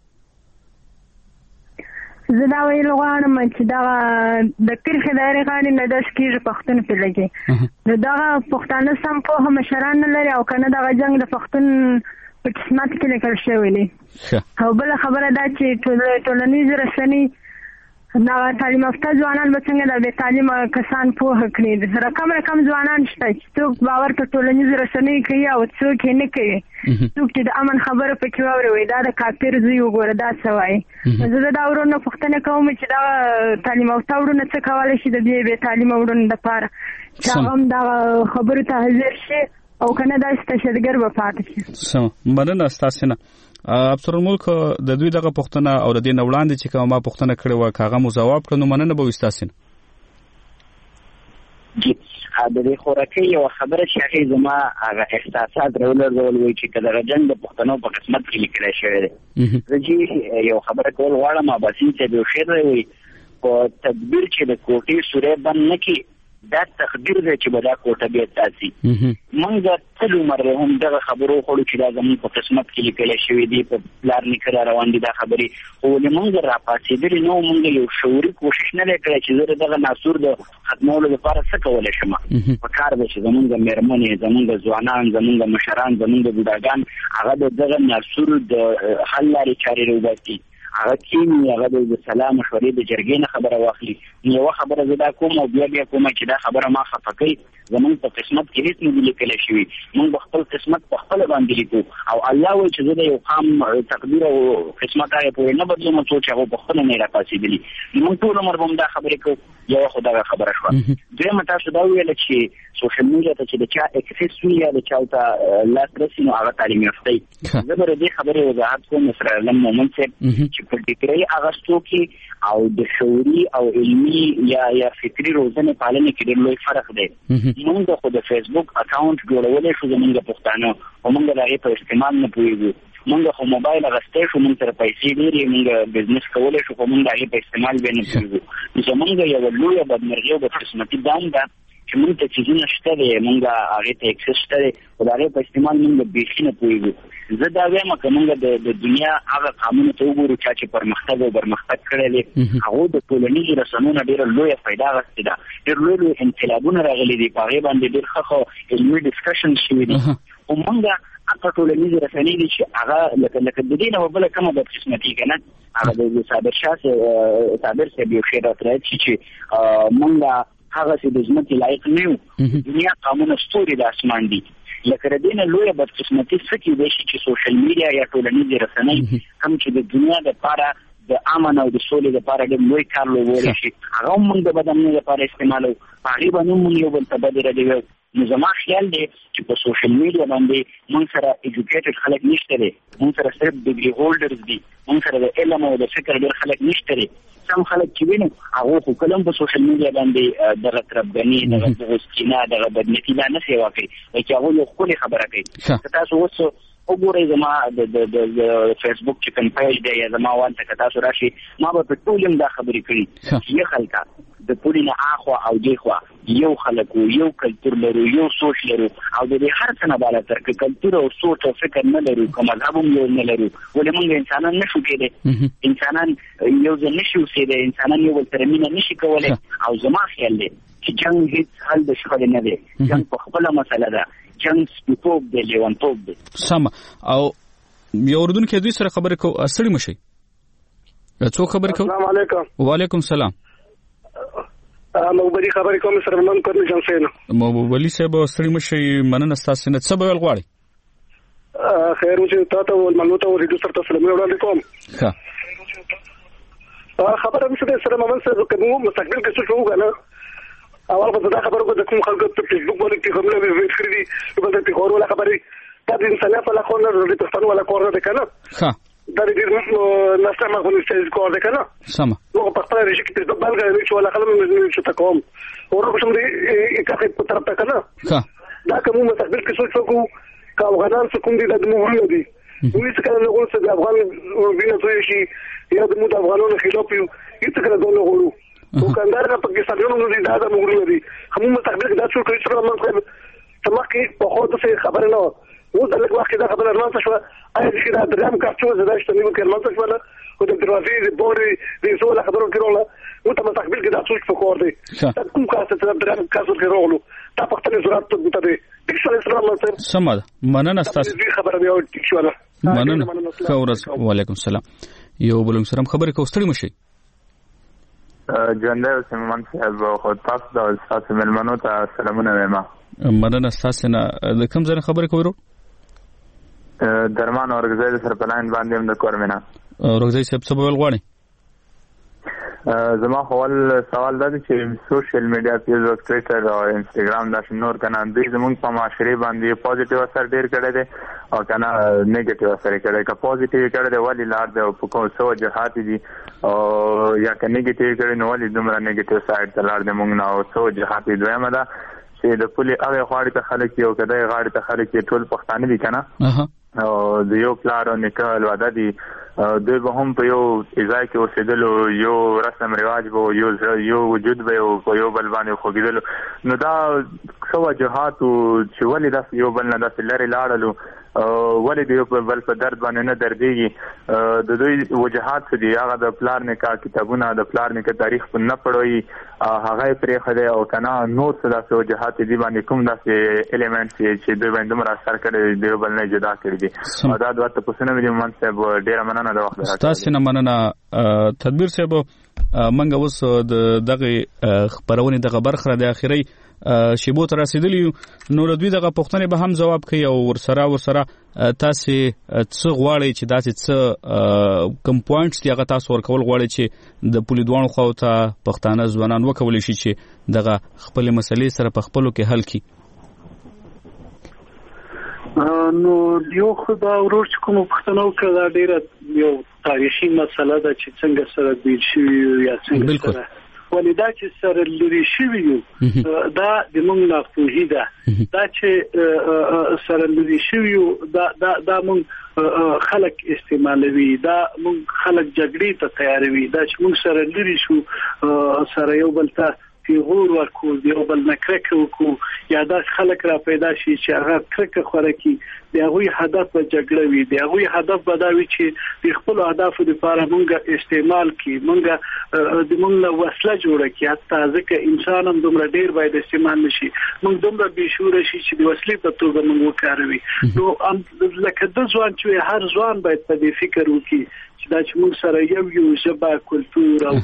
زه دا ویل غواړم چې دا د کرخې دایره غاړي نه د سکیږ پښتون په لګي نو دا پښتانه سم په مشران لري او کنه دا جنگ د پښتون په قسمت کې لیکل شوی دی او بل خبره دا چې ټولنیز رسنۍ دا تعلیم یافته ځوانان به څنګه د تعلیم کسان پوهه کړي رقم رقم ځوانان شته چې څوک باور په ټولنیز رسنۍ کوي او څوک یې نه کوي څوک چې د امن خبره پکې واوري دا د کافر زوی وګوره دا څه وایي زه دا ورونه پوښتنه کوم چې دا تعلیم یافته ورونه څه کولی شي د دې بې تعلیمه ورونو دپاره چې هغه هم دا خبرو ته حاضر شي او کنه دا استشهادګر به پاتې شي سم مننه تاسو نه افسر الملک د دوی دغه پښتنه او د دې نوړاندې چې کومه پښتنه کړې و کاغه مو جواب کړو مننه به وستاسو جی د دې خورکه یو خبره چې هغه زما هغه احساسات راولرول وي چې کله رجن د پښتنو په قسمت کې لیکل شوی دی زه یو خبره کول غواړم اباسین ته به شعر وي او تدبیر چې د کوټې سورې بند نکي دا تقدیر دی چې به دا کوټه بیا تاسي موږ ټول عمر هم دغه خبرو خوړو چې دا زموږ په قسمت کې لیکل شوی دی په پلار نیکه روان دي دا خبرې خو له موږ را پاتېدلې نو موږ یو شعوري کوشش نه کړی چې زه دغه ناسور د ختمولو لپاره څه کولی شم په کار به چې زموږ مېرمنې زموږ ځوانان زموږ مشران زموږ بوډاګان هغه د دغه ناسور د حل لارې چارې راوباسي هغه کینی هغه د سلام مشورې د جرګې نه خبره واخلي یو خبره زه دا کوم او بیا بیا کوم چې دا خبره ما خفه کوي زمونږ په قسمت کې هیڅ نه دي لیکلی شوي موږ خپل قسمت په خپله باندې لیکو او الله وایي چې زه د یو قام تقدیر او قسمت هغې پورې نه بدلوم څو چې هغه په خپله نه یې راپاڅېدلي موږ ټول عمر به هم دا خبرې کوو یوه خو دغه خبره شوه دویمه تاسو دا وویله چې سوشل میډیا ته چې د چا اکسس وي یا د چا ته لاس رسي نو هغه تعلیم یافته وي زه به د دې خبرې وضاحت کوم نصر علم مومن صاحب چې په ډیګرۍ اخیستو کې او د شعوري او علمي یا یا فکري روزنې پالنې کې ډېر لوی فرق دی موږ خو د فیسبوک اکاونټ جوړولی شو زموږ پښتانه خو موږ د هغې په استعمال نه پوهېږو موږ خو موبایل اخیستی شو موږ سره پیسې ډېرې موږ بزنس کولی شو خو موږ د هغې په استعمال بیا نه پوهېږو نو زموږ یوه لویه بدمرغي او بدقسمتي دا هم ده چې موږ ته څیزونه شته دی موږ هغې ته اکسس شته دی خو د هغې په استعمال موږ بیخي نه پوهېږو زه دا وایم که موږ د دنیا هغه قامونو ته وګورو چا چې پرمختګ او برمختګ کړی دی هغو د ټولنیزو رسنیو نه ډېره لویه فایده اخیستې ده ډېر لوی لوی انقلابونه راغلي دي په هغې باندې ډېر ښه ښه علمي ډسکشن شوي دي خو موږ هغه ټولنیزې رسنۍ دي چې هغه لکه لکه د دې نه به بله کومه بدقسمتي که نه هغه د صابر شاه صابر صاحب یو شعر راته راځي چې موږ هغسې د ځمکې لایق نه یو دنیا قامونه ستوري د اسمان دي لکه د دې نه لویه بدقسمتي څه کېدی شي چې سوشل میډیا یا ټولنیزې رسنۍ هم چې د دنیا دپاره د امن او د سولې دپاره ډېر لوی کار لوبولی شي هغه هم موږ د بدامنۍ دپاره استعمالوو په هغې باندې هم موږ یو بل ته بدې ردې ویو نو زما خیال دی چې په سوشل میډیا باندې موږ سره ایجوکیټډ خلک نشته دی موږ سره صرف ډګري هولډرز دي موږ سره د علم او د فکر ډېر خلک نشته دی سم خلک چې وینو هغه خو کله هم په سوشل میډیا باندې دغه تربګني دغه بغوسکینه دغه بدنیتي دا نه سیوا کوي چې هغه یو ښکلې خبره کوي که تاسو اوس وګورئ زما د فیسبوک چې کوم پیج دی یا زما وان ته که تاسو راشئ ما به په ټول هم دا خبرې کړي چې یو خلکه د پولې نه اخوا او دې خوا یو خلک یو کلتور لرو یو سوچ لرو او د دې هر څه نه بالاتر که کلتور او سوچ او فکر نه لرو که مذهب هم یو نه لرو ولې موږ انسانان نه شو کېدی انسانان یو ځل نه شي اوسېدی انسانان یو بل سره مینه نه شي کولی او زما خیال دی چې جنګ هېڅ حل د شخړې نه دی جنګ په خپله مسله ده جنګ سپیتوب دی لیونتوب دی سمه او یو اردونکي دوی سره خبرې کوو ستړي مه شئ څوک خبرې کوو السلام علیکم وعلیکم السلام موبلي خبرې کوم سره من کورن جنسین موبلي صاحب ستړي مه شئ مننه ستاسو نه څه به ویل غواړئ خیر چې تا ته ولمنو ته ریډیو سره تاسو له وړاندې کوم ښه خبره مې سره سره مومن سره کوم مستقبل کې څه شو کنه اول خو دا خبره کو د کوم خلکو په فیسبوک باندې کې کومه ویډیو کړې دي په دې کې اورول خبرې دا د انسانیت په لکه نه د پښتون ولا کور ده کنه ها دا دې نسته ما خو نشته کور ده کنه سم نو په خپل رشي کې په بلګا چې ولا خلک مې چې تکوم اورو کوم دې اکه په طرف ته کنه ها دا کوم مستقبل کې څه څه کو افغانان څه کوم دي د مهمه دي نو چې کله له غوړ څخه افغان وینې توي شي یا د مو د افغانانو خلاف یو هیڅ کله دونه غوړو وکندار نه پاکستانیانو نه دا د مغرب دي هم مستقبل دا څه کوي چې موږ تمکه په خو د څه خبر نه و د لږ وخت دا خبره نه شو اې چې دا درام کارچو زده شته نو کې نه څه ولا او د دروازې د بوري د زول خبرو کړول و ته مستقبل کې دا څه په کور دي کوم کاسه ته درام کاسو کې راغلو تا په خپل ضرورت ته ګټه دي ټیکسل اسلام سره سمه مننه تاسو خبره دی او ټیکسل مننه خورز وعلیکم السلام یو بلم سلام خبره کو ستړي مشي ژوندی اوسئ مومن صاحب خو تاسو د ستاسو مېلمنو ته سلامونه وایم مننه ستاسو نه د کوم ځای خبرې کوئ درمان اورګزی د سره په لاین باندې هم د کور مینه اورګزی صاحب څه به ویل غواړئ زما خو سوال دا دی چې سوشل میډیا فیسبوک ټویټر او انسټاګرام دا نور کنه دوی زموږ په معاشري باندې پوزټیو اثر ډیر کړی دی او کنه نیگیټیو اثر کړی که پوزټیو کړی دی ولی لار دی په کوم څه وجهات دي او یا که نیگیټیو کړی نو ولی دومره نیگیټیو سایډ ته لار دی موږ نه او څه وجهات دي دویمه ده چې د پولي هغه غاړې ته خلک یو کده غاړې ته خلک ټول پښتانه دي کنه او د یو پلار او نیکه الوده دي دوی به هم په یو ځای کې اوسېدلو، یو رسم رواج به یو یو وجود به په یو بل باندې خوږېدلو. نو دا څه وجوهات چې ولې داسې یو بل نه داسې لرې لاړلو، ولې د یو بل په درد باندې نه دردېږي. د دوی وجوهات څه دي؟ هغه د پلار نیکه کتابونه، د پلار نیکه تاریخ په نه پړوي، هغه یې پرېښی دی، او که نه نور څه داسې وجوهات دي باندې کوم داسې ایلیمنټس چې دوی باندې دومره اثر کړی د یو بل نه جدا کړي دي. او دا دوه تپوسونه مې دي مومند صاحب، ډېره مننه د وخت راکړی. ستاسې نه مننه تدبیر صاحب. موږ اوس د دغې خپرونې دغه برخه د اخري شیبو ته رسېدلي یو، نو د دوی دغه پوښتنې به هم ځواب کوي او ورسره ورسره تاسې څه غواړئ چې داسې څه کم پوینټس دي هغه تاسو ورکول غواړئ چې د پولې دواړو خواو ته پښتانه ځوانان وکولی شي چې دغه خپلې مسلې سره په خپلو کې حل کړي. نو یو خو دا ورور چې کومه پوښتنه وکړه دا ډېره یو تاریخي مسله ده چې څنګه سره بیل شوي یا څنګه سره ولې دا چې سره لري شوي یو دا د موږ ناپوهي ده. دا چې سره لري شوي یو دا دا دا موږ خلک استعمالوي، دا موږ خلک جګړې ته تیاروي. دا چې موږ سره لري شو سره یو بل ته غور ورکو، یو بل نه کرکه وکړو، یا دا خلک را پیدا شي چې هغه کرکه خوره کړي، د هغوی هدف به جګړه وي، د هغوی هدف به دا وي چې د خپلو اهدافو لپاره موږ استعمال کړي، موږ د موږ نه وسله جوړه کړي. حتی ځکه انسان هم دومره ډېر باید استعمال نشي، موږ دومره بېشعوره شي چې د وسلې په توګه موږ وکاروي. نو لکه د ځوان چې هر ځوان باید په دې فکر وکړي چې دا چې موږ سره یو یو ژبه، کلتور او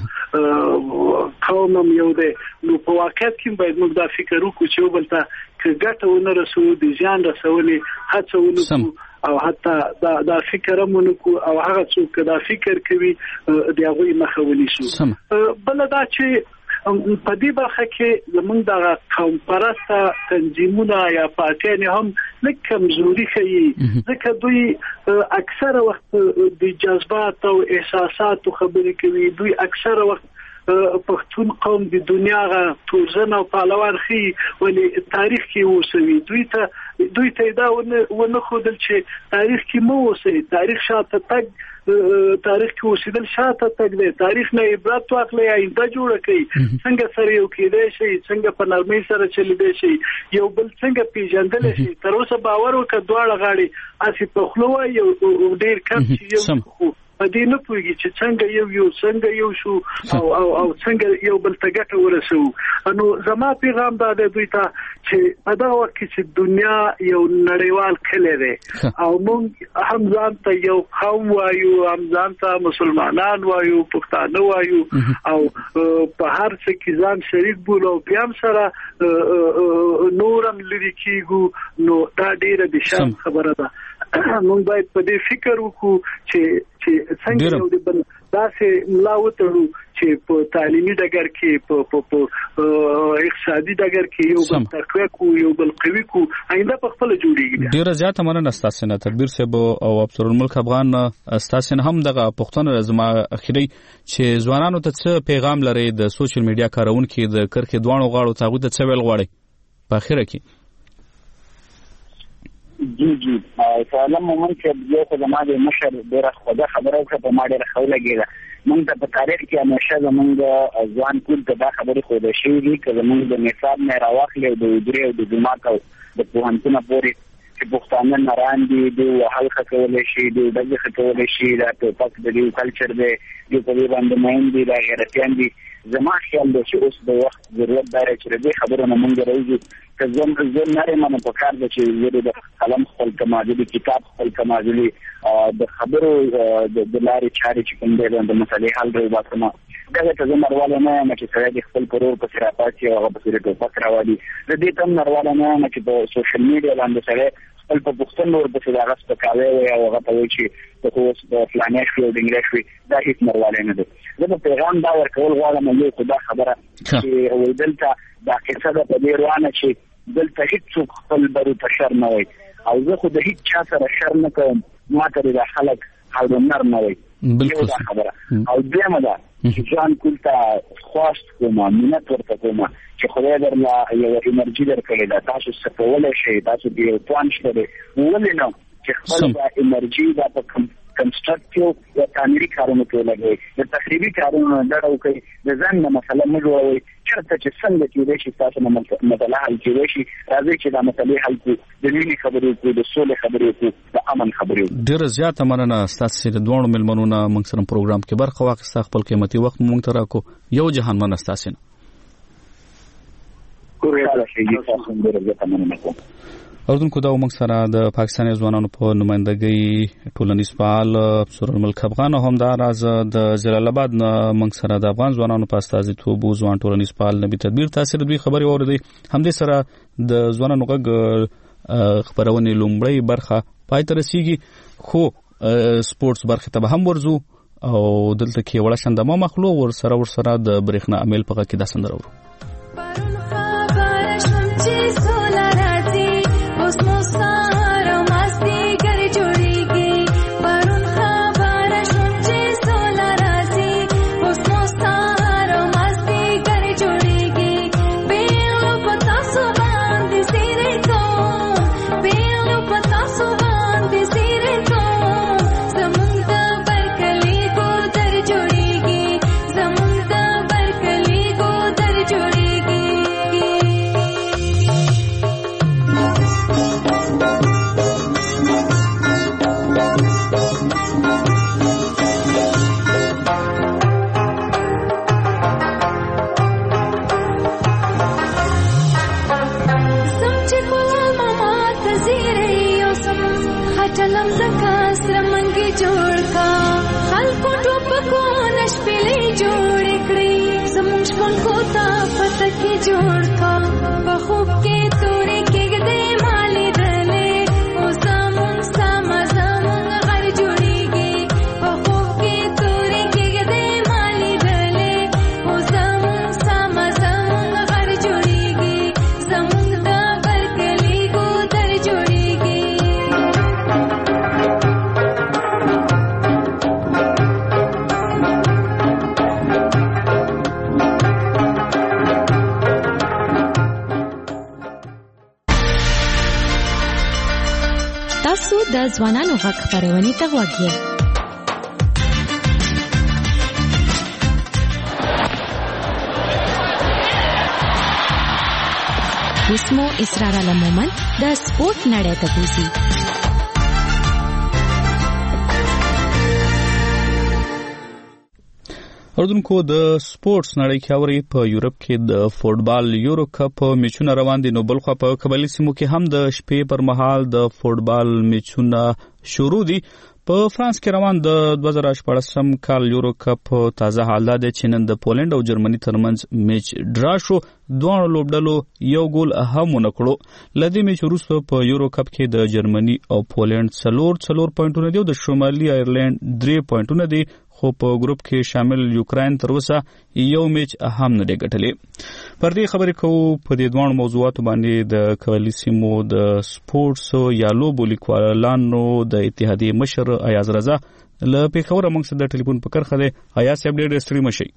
قوم هم یو دی. نو په واقعیت کې باید موږ دا فکر وکړو چې یو بل ته که ګټه ونه رسوو، د زیان رسولې هڅه ونه کړو، او حتی دا دا فکر هم ونه کړو، او هغه څوک که دا فکر کوي د هغوی مخه ونیسو. بله دا چې په دې برخه کې زموږ دغه قوم پرسته تنظیمونه یا پارټیانې هم لږ کمزوري ښیي، ځکه دوی اکثره وخت د جذبات او احساساتو خبرې کوي. دوی اکثره وخت پښتون قوم د دنیا غا تورزن او پهلوان خي ولې تاریخ کې اوسوي. دوی ته دوی ته دا ونه خودل چې تاریخ کې مو اوسي، تاریخ شاته تک تاریخ کې اوسېدل شاته تک دی، تاریخ نه عبرت واخلي، آینده جوړه کړي، څنګه سره یو کېدای شي، څنګه په نرمۍ سره چلیدای شي، یو بل څنګه پیژندل شي. تر اوسه باور وکړه دواړه غاړي اسی په خلو یو ډېر کم چې یو په دې نه پوهیږي چې څنګه یو یو څنګه یو شو او او او څنګه یو بل ته ګټه ورسو. نو زما پیغام دا دی دوی ته چې په دا وخت کې چې دنیا یو نړیوال کلی دی او موږ هم ځان ته یو قوم وایو، هم ځان ته مسلمانان وایو، پښتانه وایو، او په هر څه کې ځان شریک بولو، بیا هم سره نورم لري کېږو. نو دا ډېره د شرم خبره ده. موږ باید په دې فکر وکړو چې چې څنګه یو د بل داسې ملا وتړو چې په تعلیمي ډګر کې په په اقتصادي ډګر کې یو بل تقویه کو، یو بل قوي کو، آینده په خپل جوړیږي. ډیره زیاته مننه ستاسو نه تدبیر صاحب او افسر الملک افغان. ستاسو هم دغه پښتون زما اخیری چې ځوانانو ته څه پیغام لري د سوشل میډیا کارونکو د کرکې دوانو غاړو ته غوته څه ویل غواړي په اخیره کې؟ جی جی سلام مومن چې یو څه د ماده مشر ډیره خوده خبره وکړه، په ما ډیره خوله لګیږي. موږ ته په تاریخ کې همیشه زموږ ځوان کول ته دا خبرې خوده شوې دي چې زموږ د نصاب نه راوخلې د درې او د جماعت او د پوهنتون پورې چې پښتانه ناران دي د حلقه کولای شي، د دغه کولای شي، دا ټوپک د دې کلچر دی، د په دې باندې مهم دي، دا غیرتيان دي. زما خیال دی چې اوس د وخت ضرورت دی چې دې خبرو نه مونږ راوځو که زم زم نری منه په کار دی چې زه د قلم خپل کمازلي، د کتاب خپل کمازلي، د خبرو د لارې چارې چې کوم دی د مسلې حل دی وباسم. دغه ته زه مرواله نه یم چې سړی د خپل پرور په سرapاچي او هغه په سره ټوپک راوړي. د دې تم مرواله نه یم چې په سوشل میډیا باندې سره خپل په پښتون نور په سره هغه سپکاوي وي او هغه ته وایي چې ته اوس د فلانه شو د انګلیش وي. دا هیڅ مرواله نه ده. زه په پیغام دا ورکول غواړم یو خدا خبره چې ولدلته دا قصه ده په دې روانه چې دلته هیڅ خپل برو ته شر نه وي او زه خو د هیڅ چا سره شر نه کوم، ما ته د خلک حاضر نر نه وي. یو دا خبره. او دیمه ده چې ځان کولته خواست کوم، مینت ورته کوم چې خدای درله یو انرژي درکړې ده، تاسو څه کولای شئ، تاسو دې توان شته ولې نه چې خپل دا انرژي دا په کنسټرکټیو یا تعمیري کارونو کې لګوي د تخریبي کارونو ډډه کوي د ځان نه مسله نه جوړوي چرته چې څنګه کېدای شي تاسو نه مسله حل کېدای شي راځي چې دا مسلې حل کړو د ملي خبرې کوو د سولې خبرې کوو د امن خبرې کوو. ډېر زیاته مننه ستاسو د دوه ملمنو نه موږ سره پروګرام کې برخه واخیسته خپل قیمتي وخت موږ ته راکو یو جهان مننه ستاسو نه خوشاله شئ تاسو ډېر زیاته مننه کوم. اردوونکو دا موږ سره د پاکستاني ځوانانو په نمائندګۍ ټولنیز فعال افسر الملک افغان هم دا راز د جلال آباد نه موږ سره د افغان ځوانانو په استازیتوب ځوان ټولنیز فعال نبی تدبیر تاثیر دوی خبري اوریدي همدې سره د ځوانانو غږ خبرونه لومړی برخه پای ته رسیږي خو سپورتس برخه ته هم ورزو او دلته کې وړه شندمه مخلو ور سره ور سره د برېښنا عمل په کې د سندره ورو د ځوانانو غږ خبرونه ته وګورئ. اسمو اسرار علمومن د سپورت نړۍ ته بوزي. اردوونکو د سپورتس نړۍ کې اوري په یورپ کې د فوټبال یورو کپ میچونه روان دي نو بل خو په قبایلی سیمو کې هم د شپې پر مهال د فوټبال میچونه شروع دي. په فرانس کې روان د دوه زره شپږم کال یورو کپ تازه حال ده چې نن د پولند او جرمني ترمنځ میچ ډرا شو. دوه لوبډلو یو ګول هم ونکړو. لدې میچ وروسته په یورو کپ کې د جرمني او پولند څلور څلور پوینټونه دي او د شمالي ایرلند درې پوینټونه دي خو په ګروپ کې شامل یوکرين تر اوسه یو میچ هم نه دی ګټلی. پر دې خبرې کوو په دې دوه موضوعاتو باندې د قبایلی سیمو د سپورتس یا لوبو لیکوالانو د اتحادیې مشر ایاز رضا له پیښور موږ سره د ټلیفون په کرخه دی. ایاز صاحب ډېر ستړي مشي.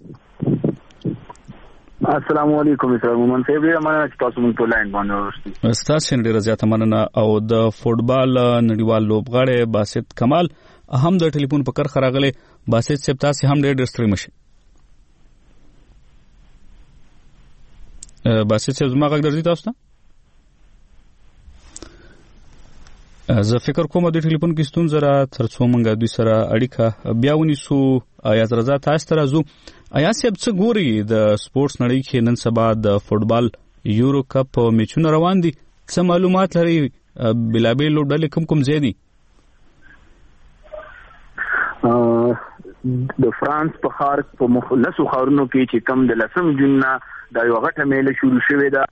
السلام علیکم اسرار مومن صاحب ډېر مننه چې تاسو موږ په لاین باندې ورسئ. ستاسو ډېر زیاته مننه او د فوټبال نړیوال لوبغاړی باسط کمال هم د ټلیفون په کرخه راغلی. باسط صاحب تاسو هم ډېر ستړي مشي. باسط صاحب زما غږ درځي تاسو ته؟ زه فکر کوم د ټلیفون کې ستونزه را تر څو موږ دوی سره اړیکه بیا ونیسو. ایاز رضا تاسو ته راځو. ایاز صاحب څه ګوري د سپورتس نړۍ کې نن سبا د فوټبال یورو کپ میچونه روان دي؟ څه معلومات لري؟ بلابل لوبډلې کوم کوم ځای دي؟ د فرانس په ښار په مختلفو ښارونو کې چې کم د لسم جون نه دا یو غټه میله شروع شوې ده.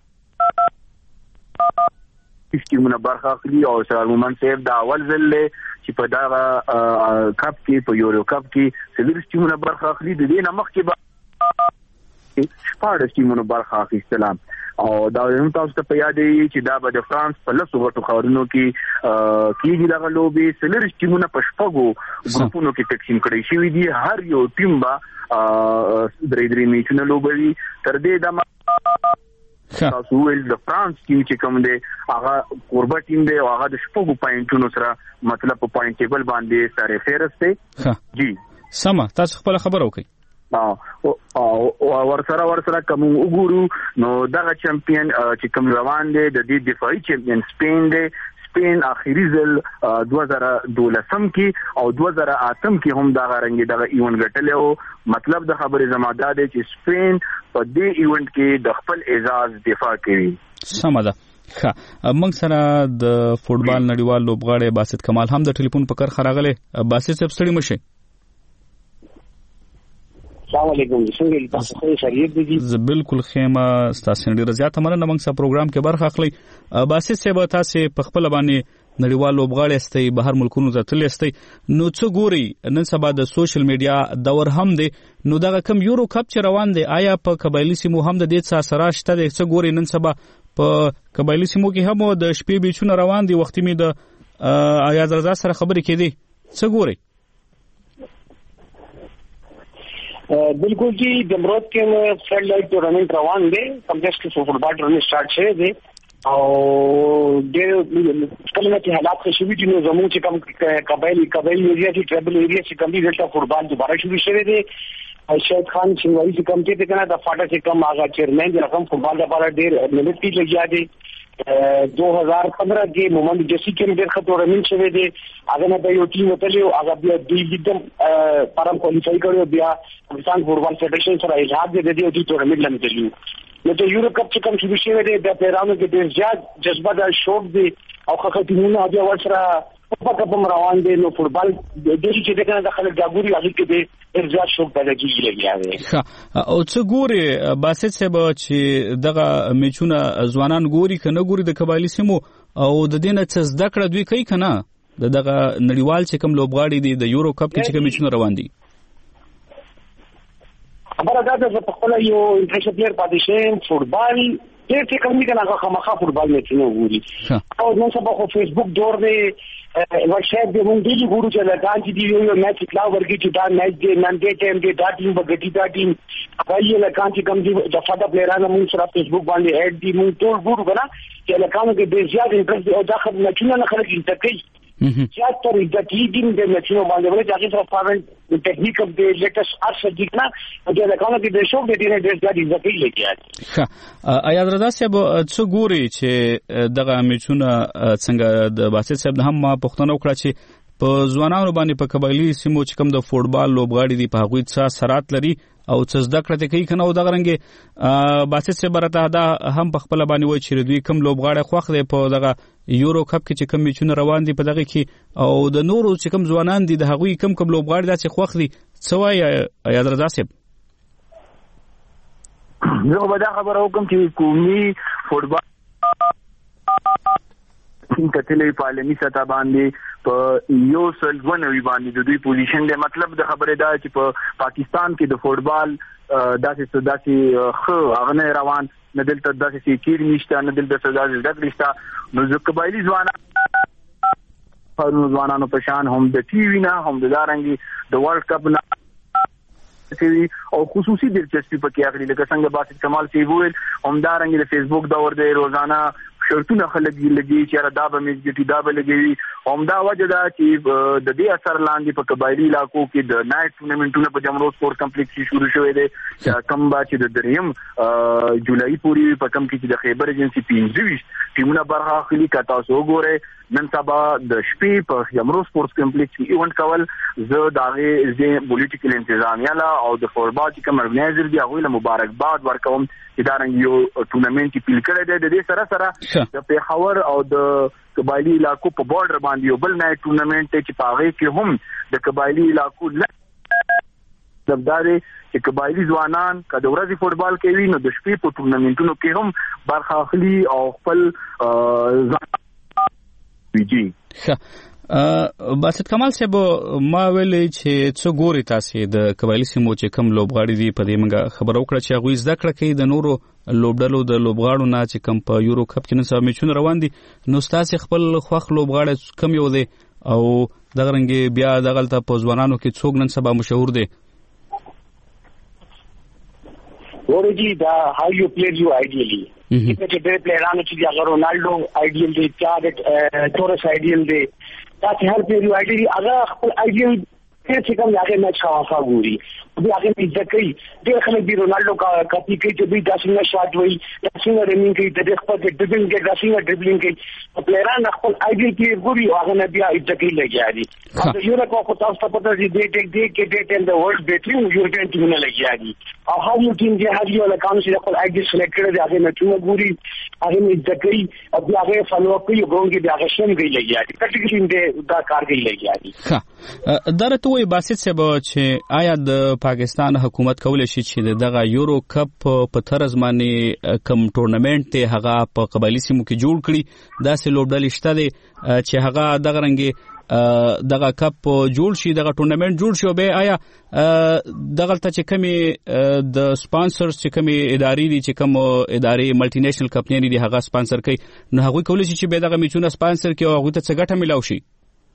ټیمونه برخه اخلي او اسرار مومن صاحب دا اول ځل چې په دا کپ کې په یورو کپ کې څلور ټیمونه برخه اخلي. د دې نه مخکې به شپږ ټیمونه برخه اخیستل او دا هم تاسو ته په یاد دی چې دا به د فرانس په لسو غټو ښارونو کې کېږي. دغه لوبې څلور ټیمونه په شپږو ګروپونو کې تقسیم کړي شوي دي. هر یو ټیم به درې درې میچونه لوبوي. تر دې دمه تاسو ول د فرانس ټیم چې کوم دی هغه کوربه ټیم دی او هغه د شپږو پوینټونو سره مطلب په پوینټ ټیبل باندې سره فیرست دی. جی سم تاسو خپل خبر وکړئ. او ورسره ورسره کوم وګورو نو دغه چمپیون چې کوم روان دی د دې دفاعي چمپیون سپین دی. سپین اخیری ځل دوه زره دولسم کې او دوه زره اتم کې هم دغه رنګ دغه ایونت ګټلی او مطلب د خبرې زماده دی چې سپین په دې ایونت کې د خپل اعزاز دفاع کوي. سمه ده. ښه موږ سره د فوټبال نړیوال لوبغاړی باسط کمال هم د ټلیفون په کار راغلی. باسط صاحب ستړي مشئ. السلام علیکم. څنګه تاسو ښه خیریت دي؟ زه بالکل خیمه ستاسو ډیره زیاته مننه موږ سره پروګرام کې برخه اخلي. باسط صاحب تاسو په خپل باندې نړیوال لوبغاړي استي بهر ملکونو ته تللی استي نو څه ګوري نن سبا د سوشل میډیا دور هم دی نو دغه کم یورو کپ چې روان دی آیا په قبایلی سیمو هم د دې څه اثر شته دی؟ څه ګوري نن سبا په قبایلی سیمو کې هم د شپې بیچونه روان دي وختي می د آیاز رضا سره خبرې کېدي څه ګوري؟ बिल्कुल जी जमरोद के flood light tournament रवान दे कम्प्लेक्स के फुटबॉल टूर्नामेंट स्टार्ट छे दे और दे कल में हालात के शुरू जिन्हों जम्मू से कम कबाइली कबाइली एरिया की ट्राइबल एरिया से कम भी डेल्टा फुटबॉल दोबारा शुरू शुरू दे शायद खान सिंवाई से कम थे कहना था फाटा से कम आगा चेयरमैन रकम फुटबॉल दोबारा देर मिनट की लग गया दे दो हजार पंद्रह के मोहम्मद जैसी के अंदर टूर्नामेंट शुरू दे आगे ना भाई टीम होते आगे बिया दुई एकदम परम क्वालिफाई करो बिया पाकिस्तान फुटबॉल फेडरेशन सर इलाज दे दे टूर्नामेंट लम चलियो न तो यूरोप कप से कम शुरू शुरू दे पैरानो के देश जा जज्बा दा शौक दे और खखा टीमों आगे वर्षरा कप कप रोان दे नो फुटबॉल देश के देखना दखल जागुरी आगे के दे ارزاد شوق پیدا کیږي لګیا او څه ګوري باسط صاحب چې دغه میچونه ځوانان ګوري کنه ګوري د قبایلی سیمو او د دینه څه زده کړه دوی کوي کنه دغه نړیوال چې کوم لوبغاړي دي د یورو کپ کې چې کوم میچونه روان دي خبره ده چې په خپل یو انټرنیشنل پلیئر پاتې شي فوټبال ډېر څه کوم نه هغه خامخا فوټبال میچونه ګوري او نن سبا خو فیسبوک دور دی WhatsApp دې مونږ دې ګورو چې لګان چې دی یو میچ اطلاع ورګي چې دا میچ دې نن دې ټیم دې دا ټیم بغټي دا ټیم هغه لګان چې کوم دې د فاده پلیرانو مونږ سره فیسبوک باندې اډ دې مونږ ټول ګورو کنه چې لګان کې ډېر زیات انټرست او دا خبره چې نه خلک یې تکي زیات تر د ټیم دې میچونو باندې ولې چې هغه فارن ټیکنیک اف دې لیټس ارشد دې نه چې لګان کې دې شو دې نه ډېر زیات عزت یې لګیا ښه آیاز رضا صاحب څه ګوري چې دغه میچونه څنګه د باسط صاحب هم ما پښتنه وکړه چې په ځوانانو باندې په قبایلی سیمو چې کوم د فوټبال لوبغاړي دي په هغوی څه اثرات لري او څه زده کړه کوي کنه او دغه رنګ باسط صاحب راته دا هم په خپل باندې وایي چې دوی کوم لوبغاړي خوښ دي په دغه یورو کپ کې چې کوم میچونه روان دي په دغه کې او د نورو چې کوم ځوانان دي د هغوی کوم کوم لوبغاړي داسې خوښ دي څه وایي آیاز رضا صاحب؟ زه به دا خبره وکړم چې قومي فوټبال کتلې په عالمي سطح باندې په یو سل دوه نوي باندې د دوی پوزیشن دی مطلب د خبرې دا چې په پاکستان کې د فوټبال داسې داسې ښه هغه نه روان نه دلته داسې سیکیر نشته نه دلته داسې زده کړې شته نو زه قبایلي ځوانان پرونو ځوانانو په شان هم د ټي وي نه هم د دارنګي د ورلد کپ نه او خصوصي دلچسپي پکې اخلي لکه څنګه باسط کمال سی وویل همدارنګه د فیسبوک دور دی روزانه شرطونه خلک لګي چې را دا به مې ګټي دا به لګي همدا وجه دا چې د دې اثر لاندې په قبایلی علاقو کې د نایټ ټورنمنټونو په جمرو سپورت کمپلیکس کې شروع شوی دی کم با چې د دریم جولای پورې په کم کې چې د خیبر ایجنسی پنځه ټیمونه برخه اخلي که تاسو وګورئ نن سبا د شپې په جمرو سپورت کمپلیکس کې ایونت کول زه د هغې زه پولیټیکل انتظامیه له او د فوټبال چې کوم ارګنایزر دي هغوی له مبارکباد ورکوم چې دارنګ یو ټورنمنټ پیل کړی دی د دې سره سره د پېښور او د قبایلی علاقو په بارډر باندې یو بل نایټ ټورنمنټ دی چې په هغې کې هم د قبایلی علاقو لبدارې چې قبایلی ځوانان که د ورځې فوټبال کوي نو د شپې په ټورنمنټونو کې هم برخه اخلي او خپل ځان ویجي باسط کمال صاحب ما ویلې چې څه ګوري تاسو د قبایلی سیمو چې کوم لوبغاړي دي په دې منګه خبرو کړه چې هغوی زده کړه کوي د نورو لوبډلو د لوبغاړو نه چې کوم په یورو کپ کې نن سبا میچونه روان دي نو تاسو خپل خوښ لوبغاړی کوم یو دی او دغه رنګ بیا دغلته په ځوانانو کې څوک نن سبا مشهور دی؟ ورجی دا how you play you ideally چې ډېر پلیرانو چې هغه رونالډو آیډیل دی، چا تورس آیډیل دی، دا چې هر پیری آیډیل هغه خپل آیډیل چې کوم هغه میچ خاصه ګوري بیا هغه دې ځکه ډېر خلک دی رونالډو کا کاپی کوي چې دوی داسې شاټ وایي، داسې رنینګ کوي، د خپل ډریبلینګ کې داسې ډریبلینګ کوي، پلیران خپل آیډیل کې ګوري هغه نه بیا ځکه لګیاري. او یو رکو خو تاسو ته پته دی دې ټیک دی کې ډېټ ان د ورلد بیټرین یورپین ټیم نه لګیاري، او هر یو ټیم چې هر یو لکان چې خپل آیډیل سلیکټ کړي هغه نه ټیم ګوري هغه نه ځکه او بیا هغه فالو اپ کوي ګونګي بیا هغه شم کوي لګیاري کټګری دې دا کار کوي لګیاري. ها درته وای باسط څه به چې آیا د پاکستان حکومت کولای شي چې دغه یورو کپ په طرز باندې کم ټورنمنت ته هغه په قبایلی سیمو کې جوړ کړي، داسې لوبډلې شته دي چې هغه دغه رنګي دغه کپ جوړ شي، دغه ټورنمنت جوړ شي، به آیا دغه ته چې کمی د سپانسرز چې کمی ادارې دي چې کوم ادارې ملټي نېشنل کمپنۍ دي هغه سپانسر کوي، نو هغه کولای شي چې به دغه میچونه سپانسر کوي او هغه ته څه ګټه ملاوي شي؟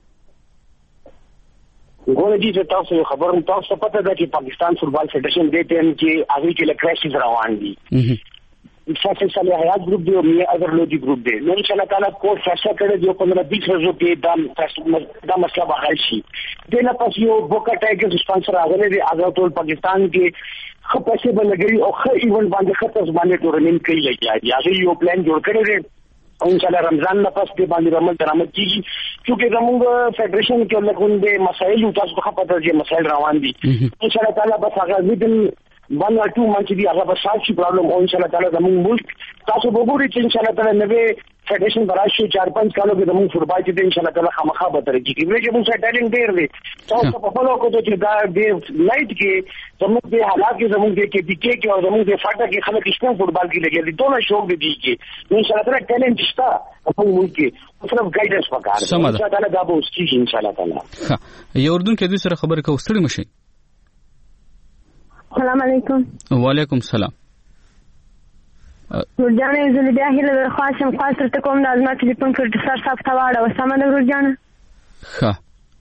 ګوره جی چې تاسو خبرم تاسو پته ده چې پاکستان فوتبال فدریشن دې ټیم کې هغه کې لکراشز روان دي، فیصل صالحیات گروپ دی او می اگر لوجی گروپ دی، نو ان شاء الله تعالی کو فیصله کړي جو پندرہ بیس ورځو کې دا دا مسله به حل شي. دنه پس یو بوکا ټایګر سپانسر راغلی دی، هغه ټول پاکستان کې خو پیسې بلګري او خو ایونت باندې خطر باندې ټورنمنت کوي لګي، هغه یو پلان جوړ کړی دی او ان شاء الله رمضان نه پس دې باندې رمضان درامد کیږي، چې زموږ فدریشن کې لکه مسائل او تاسو خو پته دي مسائل روان دي، ان شاء الله تعالی بس هغه دې one or two months دی هغه بس شي پرابلم او ان شاء الله تعالی زموږ ملک تاسو وګورئ چې ان شاء الله تعالی نوې فدریشن براشي چار پنځ کالو کې زموږ فوتبال چې ان شاء الله تعالی خامخا به ترقی کوي، چې موږ سره ټیلنټ ډېر دی تاسو په فالو کوو چې دا دې لایټ کې زموږ د حالات کې زموږ د کې د کې او زموږ د فاټا کې خلک اسلام فوتبال کې لګي دي، دوه شوق دي کې ان شاء الله تعالی ټیلنټ شته په ملک کې صرف ګایډنس وکړي، ان شاء الله تعالی دا به اوس کیږي ان شاء الله تعالی. یو اردن کې د سره خبره کوو ستړي مشي. السلام علیکم. وعلیکم السلام. ورجانه زه بیا هیله درخواستم خاصه ته کوم د ازما ټلیفون کې سر صاحب ته واړه وسمه د ورجانه. ښه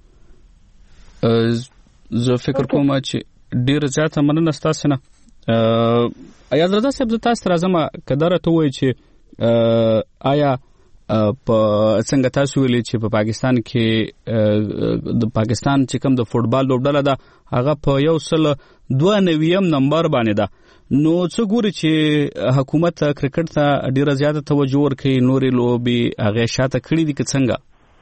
زه فکر کوم چې ډیر زیاته مننه ستاسو نه. آیا درته صاحب تاسو راځم کدار ته وای چې آیا په څنګه تاسو ویلي چې په پاکستان کې د پاکستان چې کوم د فوتبال لوبډله ده هغه په یو سل دوه نویم نمبر باندې ده، نو څه ګوري چې حکومت کرکټ ته ډیره زیاته توجه ورکوي، نورې لوبې هغه شاته کړي دي که څنګه؟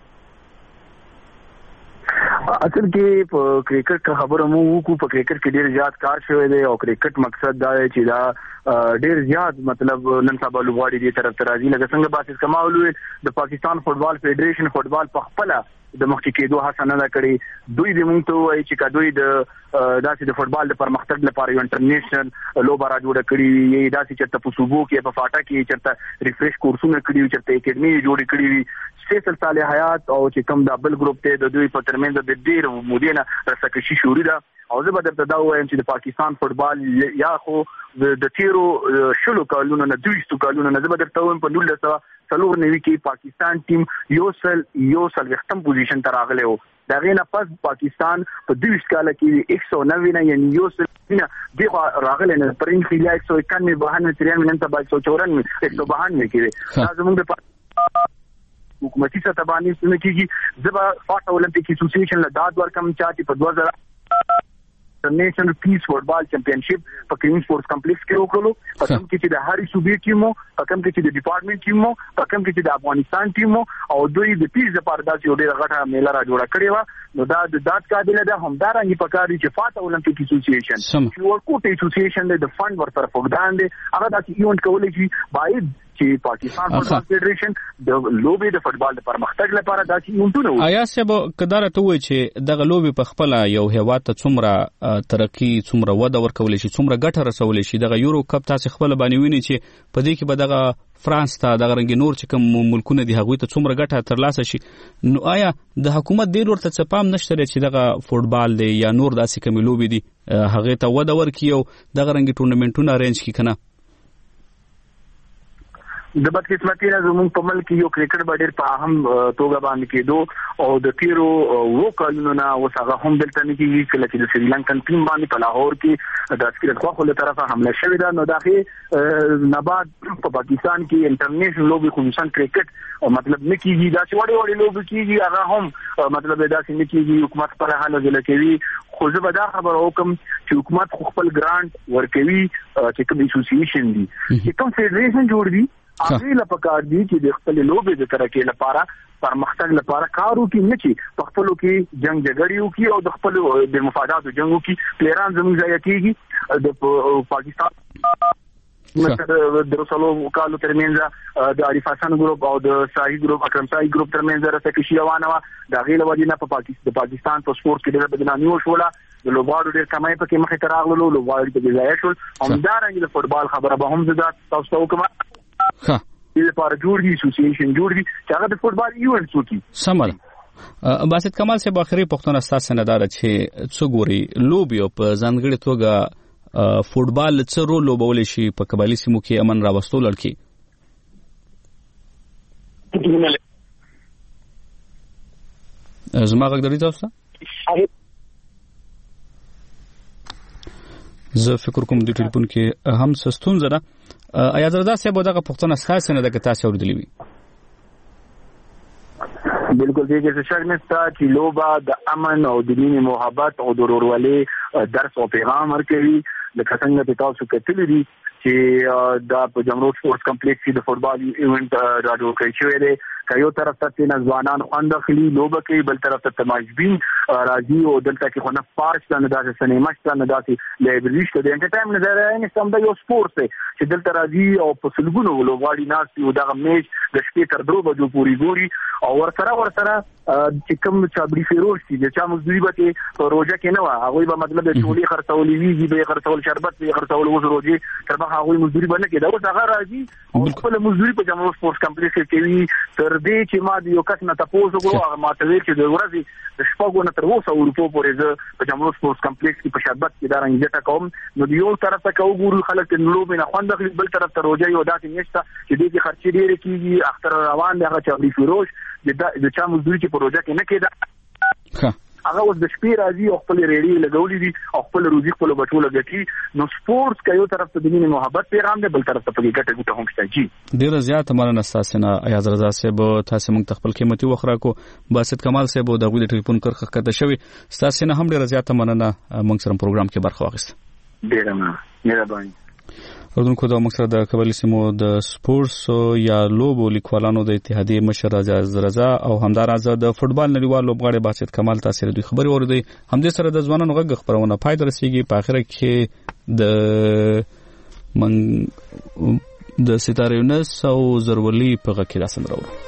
اصل کې په کرکټ خبره مو وکړو، په کرکټ کې ډیر زیات کار شوی دی او کرکټ مقصد دا دی چې دا ډیر زیات مطلب نن سبا لوبغاړي دي طرف ته راځي، لکه څنګه باسس کمالوي د پاکستان فوتبال فدریشن فوتبال په خپل د مخکې کېدو هڅه نه کړې، دوی د مونږ ته وایي چې دوی د داسې د فوتبال د پرمختګ لپاره یو انټرنیشنل لوبه را جوړه کړې وي، داسې چېرته په صوبو کې په فاټا کې چېرته ریفریش کورسونه کړي وي، چېرته اکیډمي جوړې کړې وي، فیصل صالحیات او چې کوم د بل ګروپ ته د دوی په ترمنځ د ډېر مودې نه رسکشي شوري ده. او زه به درته دا وایم چې د پاکستان فوتبال یا خو د تیرو شلو کالونو نه دویستو کالونو نه زه به درته وایم په نولس سوه څلور نوي کې پاکستان ټیم یو سل یو څلوېښتم پوزیشن ته راغلی و، د هغې نه پس پاکستان په دویشت کاله کې ایک سو نوي نه یعنې یو سل نه دغه راغلی نه پرین خیلیا ایک سو اکانوي بهانوي ترانوي نن سبا ایک سو چورانوي ایک سو بهانوي کې دی. دا زموږ د حکومتي سطح باندې څه کېږي، زه به فاټا اولمپیک اسوسییشن له داد ورکم چې په دوه زره انټرنیشنل پیس فوتبال چمپionship په کوین سپورتس کمپلیکس کې وکړو، په کوم کې چې د هاري صوبې ټیم مو، په کوم کې چې د ډپارټمنټ ټیم مو، په کوم کې چې د افغانستان ټیم مو، او دوی د پیس لپاره داسې یو ډېره غټه میله را جوړه کړې وه. نو دا د داد قابله ده، همدارنګه پکار دي چې فاټا اولمپیک اسوسییشن چې ورکوټ اسوسییشن د فند ورسره فقدان دي، هغه داسې ایونت کولی شي باید چې پاکستان فوتبال فدریشن د لوبې د فوتبال د پرمختګ لپاره داسې ایونټونه وي. آیا سبا کدار ته وایي چې دغه لوبې په خپل یو هیواد ته څومره ترقی څومره وده ورکولی شي، څومره ګټه رسولی شي؟ دغه یورو کپ تاسو خپل باندې ویني چې په دې کې به دغه فرانس ته دغه رنګ نور چې کوم ملکونه دي هغوی ته څومره ګټه ترلاسه شي، نو آیا د حکومت دې لور ته څه پام نشته چې دغه فوتبال دی یا نور داسې کومې لوبې دي هغې ته وده ورکړي او دغه رنګې ټورنمنټونه ارینج کړي که نه؟ د بدقسمتۍ نه زموږ په ملک یو کرکټ ډېر په اهم توګه باندې کېدو او د تیرو وو کلونو نه اوس هغه هم دلته نه کېږي کله چې د سریلانکن ټیم باندې په لاهور کې د عسکري خواخو له طرفه حمله شوې ده. نو دغه نه بعد په پاکستان کې انټرنیشنل لوبي خصوصا کرکټ او مطلب نه کېږي دا چې وړي وړي لوبي کېږي هغه هم مطلب دا چې نه کېږي حکومت پر حال ځل کوي. خو زه به دا خبره وکم چې حکومت خپل ګرانټ ورکوي چې کوم اسوسییشن دي چې کوم فدریشن جوړ دي هغه له پکار دي چې د خپل لوبي د ترقی لپاره پرمختګ لپاره کار وکړي نه چې په خپلو کې جنگ جګړې وکړي او د خپل د مفاداتو جنگ وکړي. پلیران زموږ ځای کېږي د پاکستان مثلا د رسولو کالو ترمنځ د عارف حسن ګروپ او د شاهي ګروپ اکرم شاهي ګروپ ترمنځ راته کې شي روانه و د غیله وجنه په پاکستان د پاکستان په سپورت کې ډېر بدنامي وشوله د لوبغاړو ډېر کمای پکې مخې ته راغلو لوبغاړو ته ځای شول او دا رنګ د فوتبال خبره به هم زده تاسو ته وکم ها دې لپاره جوړ دي اسوسییشن جوړ دي چې هغه د فوتبال ایونټ وکړي. سمال باسط کمال صاحب اخري پښتون اساس نه دار چې څو ګوري لوبي په ځانګړي توګه فوتبال څه رول لوبول شي په قبایلی سیمو کې امن راوستو لړکی زما غږ درې تاسو زه فکر کوم د ټلیفون کې هم سستون زره آیا زردا صاحب دغه پښتون اساس نه دغه تاسو اوریدلی وي بالکل دې کې شک نشته چې لوبه د امن او د مینې محبت او د ورورولۍ درس او پیغام ورکوي. لکه څنګه چې تاسو کتلی دي چې دا په جمهوریت سپورټس کمپلیکس کې د فوتبال ایونت راډیو کوي شوی دی که یو طرف ته تینا ځوانان خوند اخلي لوبه کوي بل طرف ته تماشبین راځي او دلته کې خو نه پارک شته نه داسې سینما شته نه داسې لایبرري شته د انټرټینمنټ نه ځای نه سم دا یو سپورټ دی چې دلته راځي او په سلګونو لوبغاړي ناست او دغه میچ د شپې تر درو بجو پورې ګوري او ورسره ورسره چې کوم چابړي فیروز دي چې چا مزدوري به په روزه کې نه و هغه به مطلب د ټولي خرڅولې ویږي به خرڅول شربت به خرڅول وز روزي تر به هغه مزدوري باندې کې دا اوس هغه راځي او خپل مزدوري په جمهوریت سپورټس کمپلیکس کې کوي تر دې چې ما د یو کس نه تاسو وګورئ هغه ماته ویل چې د ورځې د شپږو نه تر اوسه اروپا پورې زه په جمهوریت سپورټس کمپلیکس کې په شربت کې دا رنګ کوم نو د یو طرف ته وګورئ خلک د لوبې نه خوند اخلي بل طرف ته روزه یو داسې نشته چې دې کې خرچې ډېرې کیږي اختر روان دی هغه چابړي فیروز د چا مزدوري چې پروژه کې نه کېده هغه اوس د شپې راځي او خپل ریډي لګولې دي او خپل روزي خپل بچو لګټي نو سپورټس کا یو طرف ته د مینې محبت پیغام دی بل طرف ته په ګټه ګټه هم شته جی ډیر زیات مننه تاسو نه ایاز رضا صاحب تاسو موږ خپل قیمتي وخت راکو باسط کمال صاحب د غوډ ټلیفون کرخه کته شوی تاسو نه هم ډیر زیات مننه موږ سره پروګرام کې برخه واخیسته ډیر مهرباني. اردوونکو د موږ سره د قبایلی سیمو د سپورټس یا لوبو لیکوالانو د اتحادیې مشر ایاز رضا او همداراز د فوتبال نړیوال لوبغاړي باسط کمال تاسو دوی خبري اوریدي همدې سره د ځوانانو غږ خبرونه پای درسيږي په اخر کې د من د ستاره یونس او زرولي په غږ کې راسن راوړو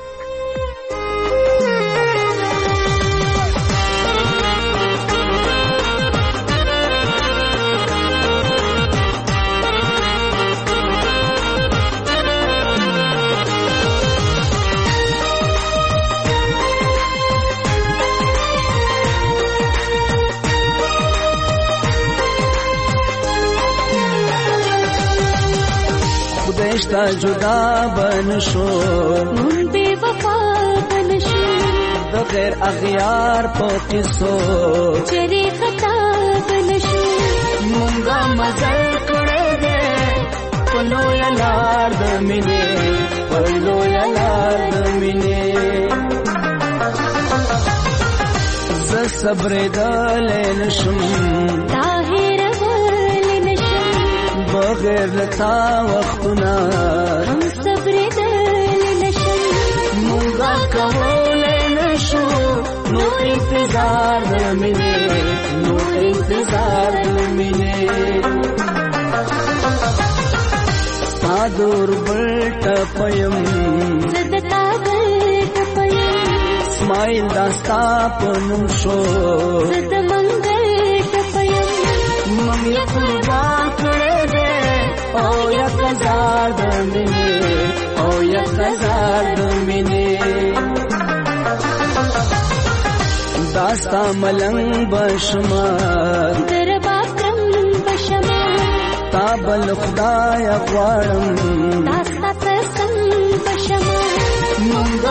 تا جدا بنشو مون بے وفا بنشو د غیر اغیار پوتی سو چری خطا بنشو مونگا مزل کڑے دے پلو یا لار دمینے پلو یا لار دمینے ز صبر دلین شم طاہر بغیر لتا وختنا هم صبر دل نشم مونگا کول نشو نو انتظار دمینه نو انتظار دمینه تا دور بلٹ پیم زدتا بلٹ پیم سمائل داستا پنم شو زد منگل پیم ممی قربان کرے او یا قزار دمینه او یا قزار دمینه داستا ملنگ بشمار در باکرم بشمار تا بل خدای غوارم داستا تسم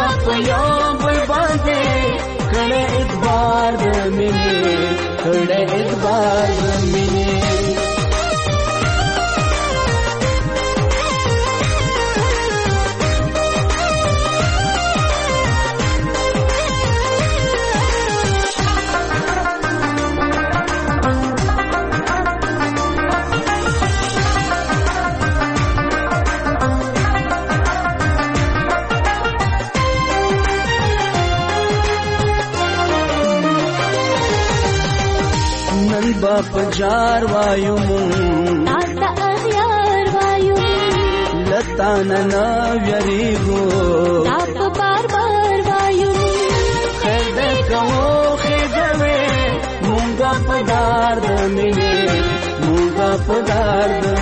په یو بل باندې کړه اعتبار د مینې کړه اعتبار د مینې باپ جار وایو مون تا اغیار وایو لتا ننا ویریگو تاپ بار بار وایو خیر دے کہو خیدوے مونگا پدار دمینی مونگا پدار دمینی